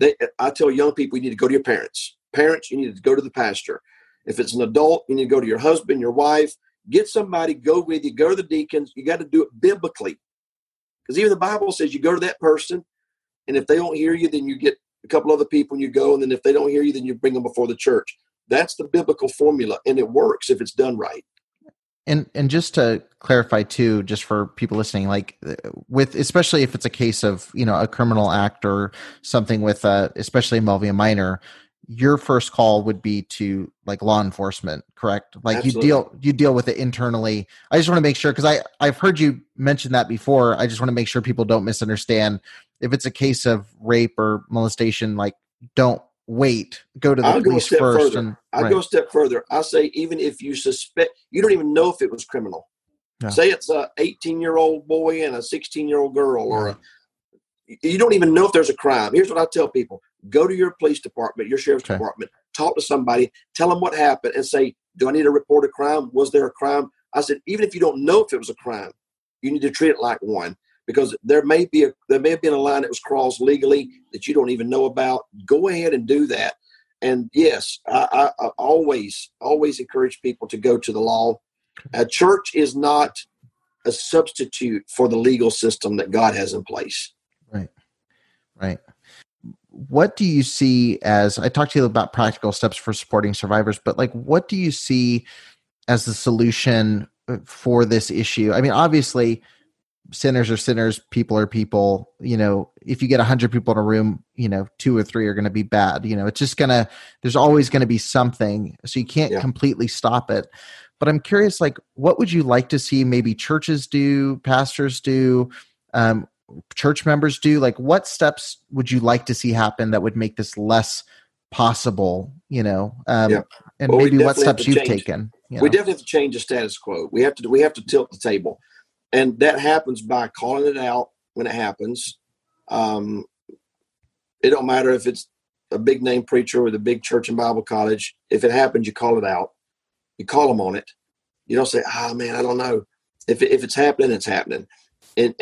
I tell young people, you need to go to your parents. Parents, you need to go to the pastor. If it's an adult, you need to go to your husband, your wife. Get somebody, go with you, go to the deacons. You got to do it biblically. Because even the Bible says you go to that person, and if they don't hear you, then you get a couple other people and you go. And then if they don't hear you, then you bring them before the church. That's the biblical formula, and it works if it's done right. And just to clarify too, just for people listening, like especially if it's a case of, a criminal act or something with, especially involving a minor, your first call would be to like law enforcement, correct? Like Absolutely. you deal with it internally. I just want to make sure, because I've heard you mention that before. I just want to make sure people don't misunderstand. If it's a case of rape or molestation, like don't wait, go to the police first. I'll go a step further. I say, even if you suspect, you don't even know if it was criminal. Yeah. Say it's a 18-year-old boy and a 16-year-old girl, you don't even know if there's a crime. Here's what I tell people. Go to your police department, your sheriff's department, talk to somebody, tell them what happened, and say, do I need to report a crime? Was there a crime? I said, even if you don't know if it was a crime, you need to treat it like one, because there may have been a line that was crossed legally that you don't even know about. Go ahead and do that. And yes, I always encourage people to go to the law. A church is not a substitute for the legal system that God has in place. Right. What do you see as, I talked to you about practical steps for supporting survivors, but like, what do you see as the solution for this issue? I mean, obviously sinners are sinners, people are people. If you get 100 people in a room, 2 or 3 are going to be bad. It's just there's always going to be something. So you can't completely stop it. But I'm curious, like, what would you like to see maybe churches do, pastors do, church members do? Like, what steps would you like to see happen that would make this less possible, and maybe what steps you've taken? We definitely have to change the status quo. We have to tilt the table. And that happens by calling it out when it happens. It don't matter if it's a big name preacher with a big church and Bible college. If it happens, you call it out. You call them on it. You don't say, man, I don't know. If it's happening, it's happening. And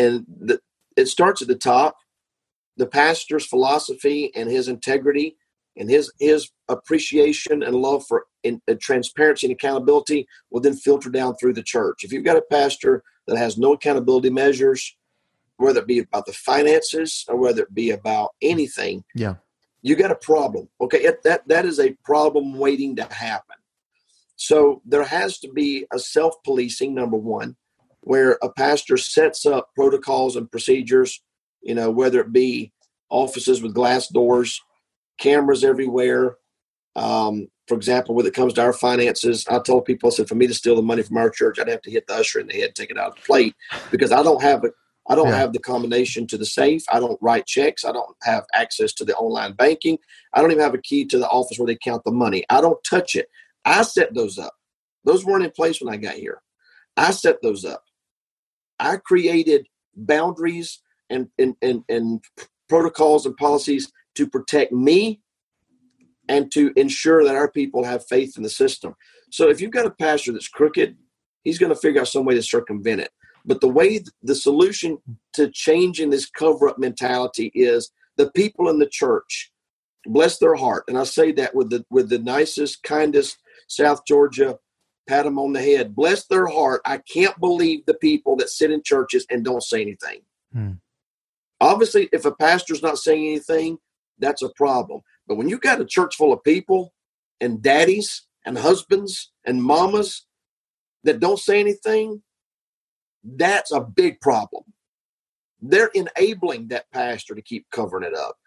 it starts at the top. The pastor's philosophy and his integrity and his appreciation and love for transparency and accountability will then filter down through the church. If you've got a pastor that has no accountability measures, whether it be about the finances or whether it be about anything, Yeah. you got a problem. Okay, that is a problem waiting to happen. So there has to be a self-policing, number one, where a pastor sets up protocols and procedures, whether it be offices with glass doors, cameras everywhere. For example, when it comes to our finances, I told people, I said, for me to steal the money from our church, I'd have to hit the usher in the head, take it out of the plate, because I don't have have the combination to the safe. I don't write checks. I don't have access to the online banking. I don't even have a key to the office where they count the money. I don't touch it. I set those up. Those weren't in place when I got here. I set those up. I created boundaries and protocols and policies to protect me and to ensure that our people have faith in the system. So if you've got a pastor that's crooked, he's going to figure out some way to circumvent it. But the solution to changing this cover-up mentality is the people in the church, bless their heart. And I say that with the nicest, kindest South Georgia pat them on the head. Bless their heart. I can't believe the people that sit in churches and don't say anything. Obviously, if a pastor's not saying anything, that's a problem. But when you got a church full of people and daddies and husbands and mamas that don't say anything, that's a big problem. They're enabling that pastor to keep covering it up.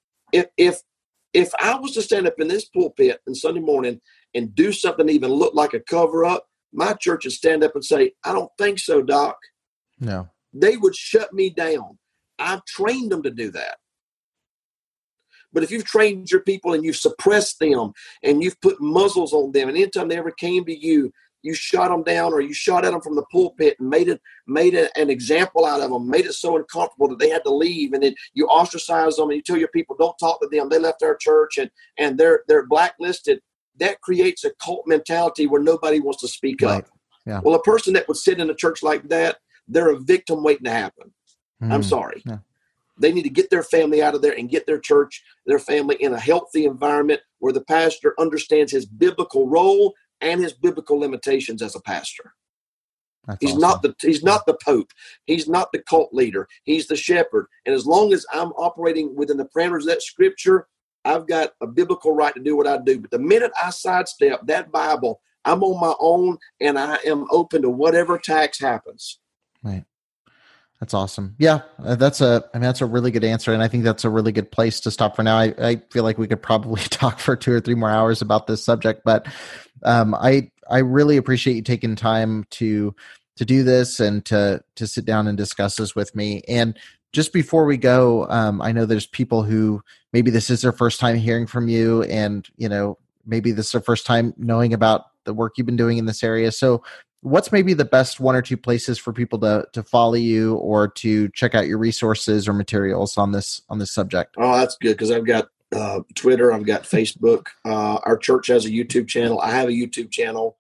If I was to stand up in this pulpit on Sunday morning and do something that even look like a cover up, my church would stand up and say, I don't think so, Doc. No. They would shut me down. I've trained them to do that. But if you've trained your people and you've suppressed them and you've put muzzles on them, and anytime they ever came to you, you shot them down or you shot at them from the pulpit and made an example out of them, made it so uncomfortable that they had to leave, and then you ostracize them and you tell your people don't talk to them. They left our church and they're blacklisted. That creates a cult mentality where nobody wants to speak up. Yeah. Well, a person that would sit in a church like that, they're a victim waiting to happen. I'm sorry. Yeah. They need to get their family out of there and get their church, their family in a healthy environment where the pastor understands his biblical role and his biblical limitations as a pastor. He's not the Pope. He's not the cult leader. He's the shepherd. And as long as I'm operating within the parameters of that scripture, I've got a biblical right to do what I do. But the minute I sidestep that Bible, I'm on my own and I am open to whatever tax happens. Right. That's awesome. Yeah, that's a really good answer. And I think that's a really good place to stop for now. I feel like we could probably talk for 2 or 3 more hours about this subject, but I really appreciate you taking time to do this and to sit down and discuss this with me. And just before we go, I know there's people who maybe this is their first time hearing from you, and maybe this is their first time knowing about the work you've been doing in this area. So what's maybe the best 1 or 2 places for people to follow you or to check out your resources or materials on this subject? Oh, that's good, because I've got Twitter, I've got Facebook. Our church has a YouTube channel. I have a YouTube channel,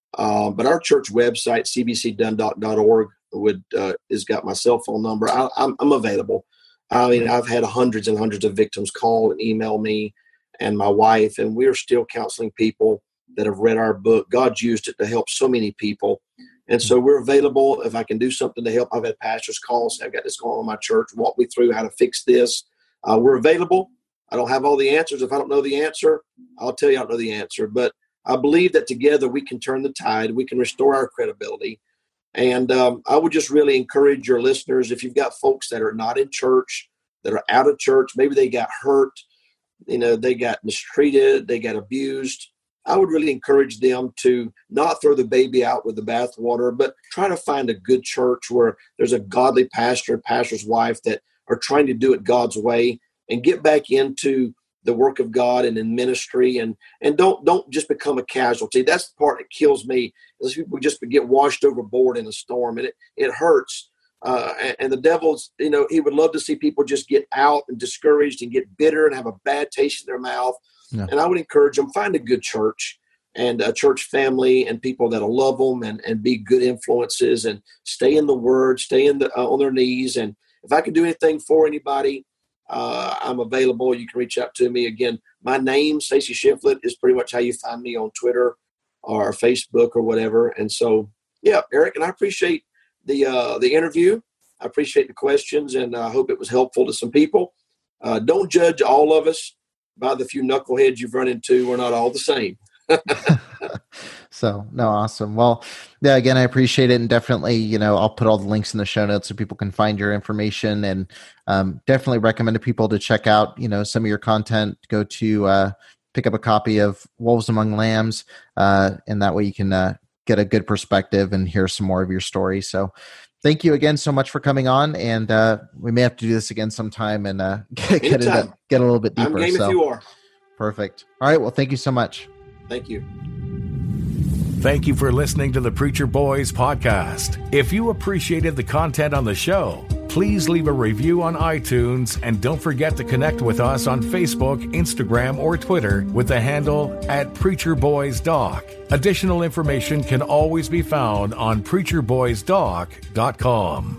but our church website, cbcdundalk.org, has got my cell phone number. I'm available. I mean, I've had hundreds and hundreds of victims call and email me and my wife, and we're still counseling people that have read our book. God's used it to help so many people. And so we're available. If I can do something to help, I've had pastors call, say, I've got this going on in my church, walk me through how to fix this. We're available. I don't have all the answers. If I don't know the answer, I'll tell you I don't know the answer. But I believe that together we can turn the tide. We can restore our credibility. And I would just really encourage your listeners, if you've got folks that are not in church, that are out of church, maybe they got hurt, they got mistreated, they got abused, I would really encourage them to not throw the baby out with the bathwater, but try to find a good church where there's a godly pastor and pastor's wife that are trying to do it God's way, and get back into the work of God and in ministry, and don't just become a casualty. That's the part that kills me, is people just get washed overboard in a storm, and it hurts. And the devil's, he would love to see people just get out and discouraged and get bitter and have a bad taste in their mouth. Yeah. And I would encourage them, find a good church and a church family and people that'll love them and be good influences, and stay in the Word, stay on their knees. And if I can do anything for anybody, I'm available. You can reach out to me. Again, my name, Stacy Shiflett, is pretty much how you find me on Twitter or Facebook or whatever. And so, yeah, Eric, and I appreciate the interview. I appreciate the questions, and I hope it was helpful to some people. Don't judge all of us by the few knuckleheads you've run into. We're not all the same. So, no, awesome. Well, yeah, again, I appreciate it. And definitely, I'll put all the links in the show notes so people can find your information, and definitely recommend to people to check out, some of your content. Go to pick up a copy of Wolves Among Lambs. And that way you can get a good perspective and hear some more of your story. So thank you again so much for coming on. And we may have to do this again sometime and get a little bit deeper. I'm game if you are. Perfect. All right. Well, thank you so much. Thank you. Thank you for listening to the Preacher Boys podcast. If you appreciated the content on the show, please leave a review on iTunes, and don't forget to connect with us on Facebook, Instagram, or Twitter with the handle @PreacherBoysDoc. Additional information can always be found on PreacherBoysDoc.com.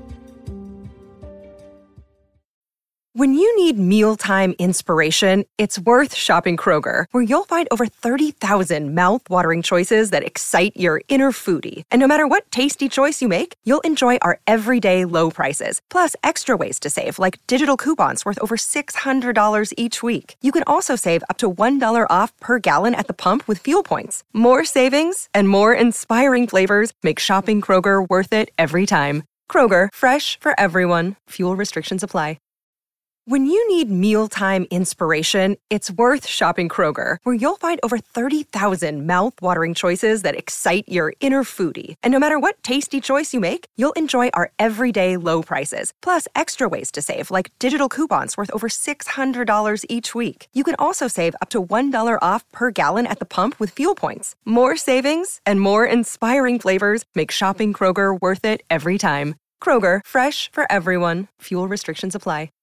When you need mealtime inspiration, it's worth shopping Kroger, where you'll find over 30,000 mouth-watering choices that excite your inner foodie. And no matter what tasty choice you make, you'll enjoy our everyday low prices, plus extra ways to save, like digital coupons worth over $600 each week. You can also save up to $1 off per gallon at the pump with fuel points. More savings and more inspiring flavors make shopping Kroger worth it every time. Kroger, fresh for everyone. Fuel restrictions apply. When you need mealtime inspiration, it's worth shopping Kroger, where you'll find over 30,000 mouth-watering choices that excite your inner foodie. And no matter what tasty choice you make, you'll enjoy our everyday low prices, plus extra ways to save, like digital coupons worth over $600 each week. You can also save up to $1 off per gallon at the pump with fuel points. More savings and more inspiring flavors make shopping Kroger worth it every time. Kroger, fresh for everyone. Fuel restrictions apply.